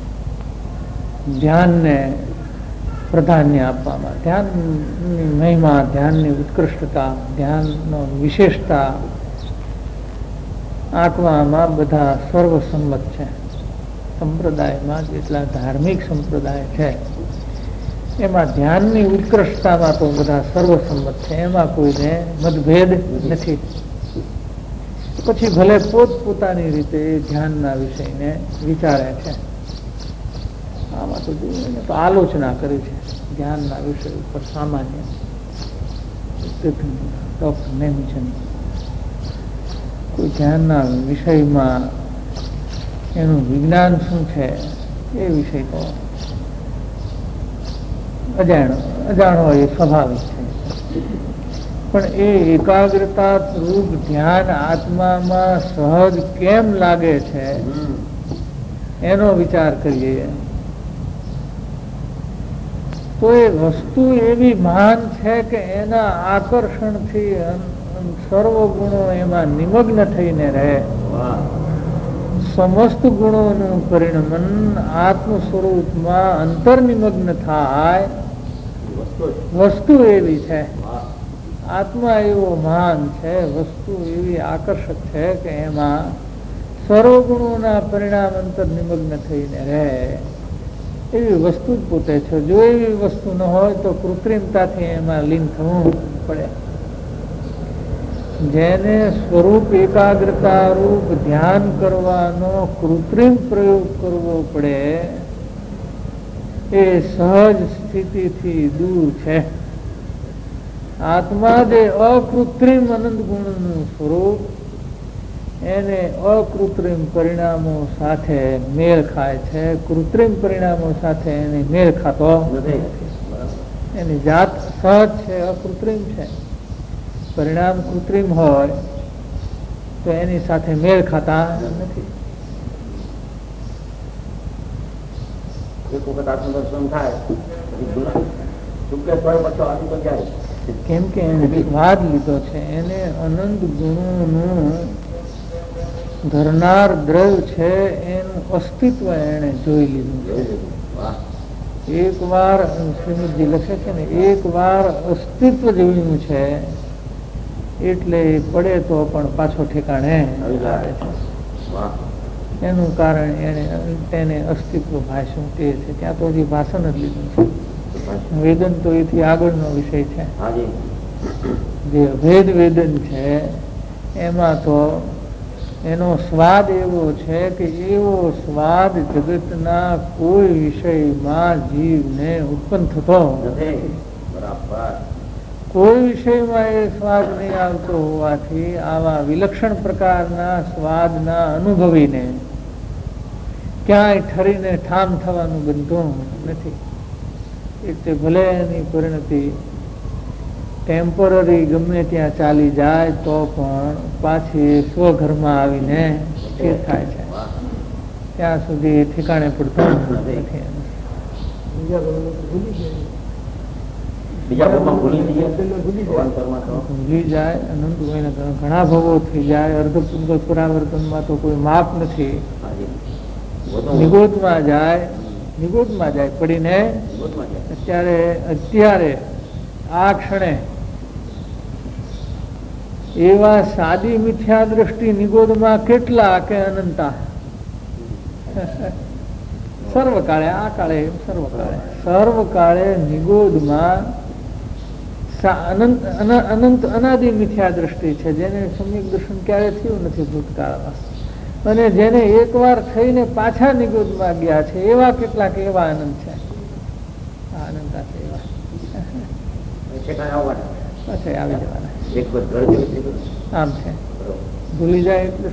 ધ્યાનને પ્રાધાન્ય આપવામાં, ધ્યાનની મહિમા, ધ્યાનની ઉત્કૃષ્ટતા, ધ્યાનનો વિશેષતા આંકવામાં બધા સર્વસંમત છે. સંપ્રદાયમાં જેટલા ધાર્મિક સંપ્રદાય છે એમાં ધ્યાનની ઉત્કૃષ્ટતામાં તો બધા સર્વસંમત છે. એમાં કોઈને મતભેદ નથી. પછી ભલે પોતપોતાની રીતે ધ્યાનના વિષયને વિચારે છે. આમાં તો આલોચના કરી છે ધ્યાનના વિષય ઉપર સામાન્ય કોઈ ધ્યાનના વિષયમાં એનું વિજ્ઞાન શું છે એ વિષય તો અજાણો એ સ્વાભાવિક છે. પણ એ એકાગ્રતા રૂપ ધ્યાન આત્મામાં સહજ કેમ લાગે છે એનો વિચાર કરીએ તો એ વસ્તુ એવી મહાન છે કે એના આકર્ષણથી સર્વ ગુણો એમાં નિમગ્ન થઈને રહે. સમસ્ત ગુણોનું પરિણમન આત્મ સ્વરૂપમાં અંતર્નિમગ્ન થાય. વસ્તુ એવી છે, આત્મા એવો મહાન છે, વસ્તુ એવી આકર્ષક છે કે એમાં સર્વ ગુણોના પરિણામ અંતર્નિમગ્ન થઈને રહે. એવી વસ્તુ જ પોતે છે. જો એવી વસ્તુ ન હોય તો કૃત્રિમતાથી એમાં લીન થવું પડે. જેને સ્વરૂપ એકાગ્રતા રૂપ ધ્યાન કરવાનો કૃત્રિમ પ્રયોગ કરવો પડે એ સહજ સ્થિતિથી દૂર છે. આત્મા જે અકૃત્રિમ અનંત ગુણનું સ્વરૂપ એને અકૃત્રિમ પરિણામો સાથે મેળ ખાય છે. કૃત્રિમ પરિણામો સાથે એને મેળ ખાતો નથી. એની જાત સહજ છે, અકૃત્રિમ છે. પરિણામ કૃત્રિમ હોય તો એની સાથે મેળ ખાતા નથી. એક વખત આત્મદર્શન થાય કેમ કે એને સ્વાદ લીધો છે. એને અનંત ગુણોનું ધરનાર દ્રવ્ય છે એનું અસ્તિત્વ એને જોઈ લીધું છે. એક વાર શ્રીમદજી લખે છે ને, એક વાર અસ્તિત્વ જોયું છે એટલે પડે તો પણ પાછો ઠેકાણે આવે છે. એનું કારણ એને અસ્તિત્વ ભાષણ તે છે. ત્યાં તો હજી ભાષણ જ લીધું છે. વેદન તો એથી આગળનો વિષય છે. જે અભેદ વેદન છે એમાં તો એનો સ્વાદ એવો છે કે એવો સ્વાદ જગતના કોઈ વિષયમાં જીવને ઉત્પન્ન થતો નથી. કોઈ વિષયમાં એ સ્વાદ નહીં આવતો હોવાથી આવા વિલક્ષણ પ્રકારના સ્વાદના અનુભવીને ક્યાંય ઠરીને ઠામ થવાનું બનતું નથી. એટલે ભલે એની પરિણતિ ટેમ્પરરી ગમે ત્યાં ચાલી જાય તો પણ પાછી સ્વઘરમાં આવીને સ્થિર થાય છે. ત્યાં સુધી ઠેકાણે પડતો નથી. ભૂલી જાય અનંત ઘણા ભવો થઈ જાય. અર્ધપૂર્વ પરાવર્તનમાં તો કોઈ માપ નથી. નિગોદમાં જાય પડીને અત્યારે આ ક્ષણે એવા સાદી મિથ્યા દ્રષ્ટિ નિગોદમાં કેટલા કે અનંતા. સર્વકાળે આ કાળે સર્વકાળે નિગોદમાં અનંત અનાદિ મિથ્યા દ્રષ્ટિ છે જેને સમ્યક દર્શન ક્યારે થયું નથી ભૂતકાળમાં. અને જેને એકવાર થઈને પાછા નિગોદમાં ગયા છે એવા કેટલાક એવા આનંદ છે. આનંદા છે એવા પાછા આવી જવાના. આમ છે ભૂલી જાય એટલે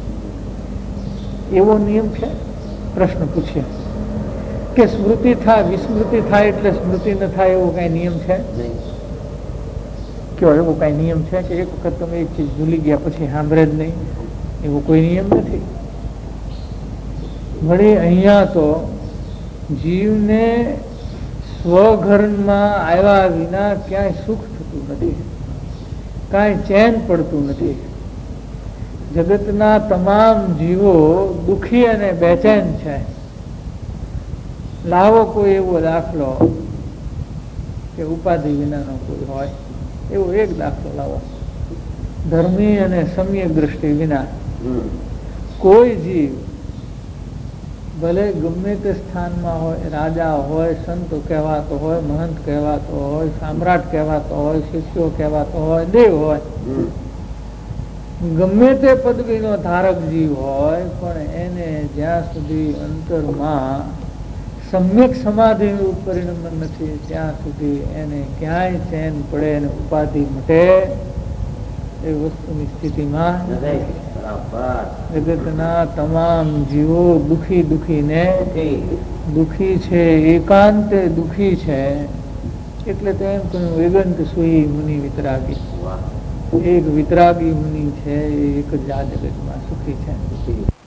એવો નિયમ છે. પ્રશ્ન પૂછ્યો કે સ્મૃતિ થાય વિસ્મૃતિ થાય એટલે સ્મૃતિ ન થાય એવો કઈ નિયમ છે? કયો એવો કઈ નિયમ છે કે એક વખત તમે એક ચીજ ભૂલી ગયા પછી સાંભળે જ નહીં? એવો કોઈ નિયમ નથી. વળી અહીંયા તો જીવને સ્વઘરમાં આવ્યા વિના ક્યાંય સુખ થતું નથી, કાંઈ ચેન પડતું નથી. જગતના તમામ જીવો દુઃખી અને બેચેન છે. લાવો કોઈ એવો દાખલો કે ઉપાધિ વિનાનો કોઈ હોય એવો એક દાખલો લાવો. ધર્મી અને સમ્યક દ્રષ્ટિ વિના કોઈ જીવ ભલે ગમે તે સ્થાનમાં હોય, રાજા હોય, સંત કહેવાતો હોય, મહંત કહેવાતો હોય, સમ્રાટ કહેવાતો હોય, શિષ્યો કહેવાતો હોય, દેવ હોય, ગમે તે પદવીનો ધારક જીવ હોય પણ એને જ્યાં સુધી અંતરમાં સમ્યક સમાધિનું પરિણમન નથી ત્યાં સુધી એને ક્યાંય ચેન પડે અને ઉપાધિ મટે એ વસ્તુની સ્થિતિમાં જગતના તમામ જીવો દુખી દુખીને દુખી છે, એકાંતે દુખી છે. એટલે તો એમ કહ્યું વેગંત સુઈ મુનિ વિતરાગી. એક વિતરાગી મુનિ છે, એક જ આ જગતમાં સુખી છે.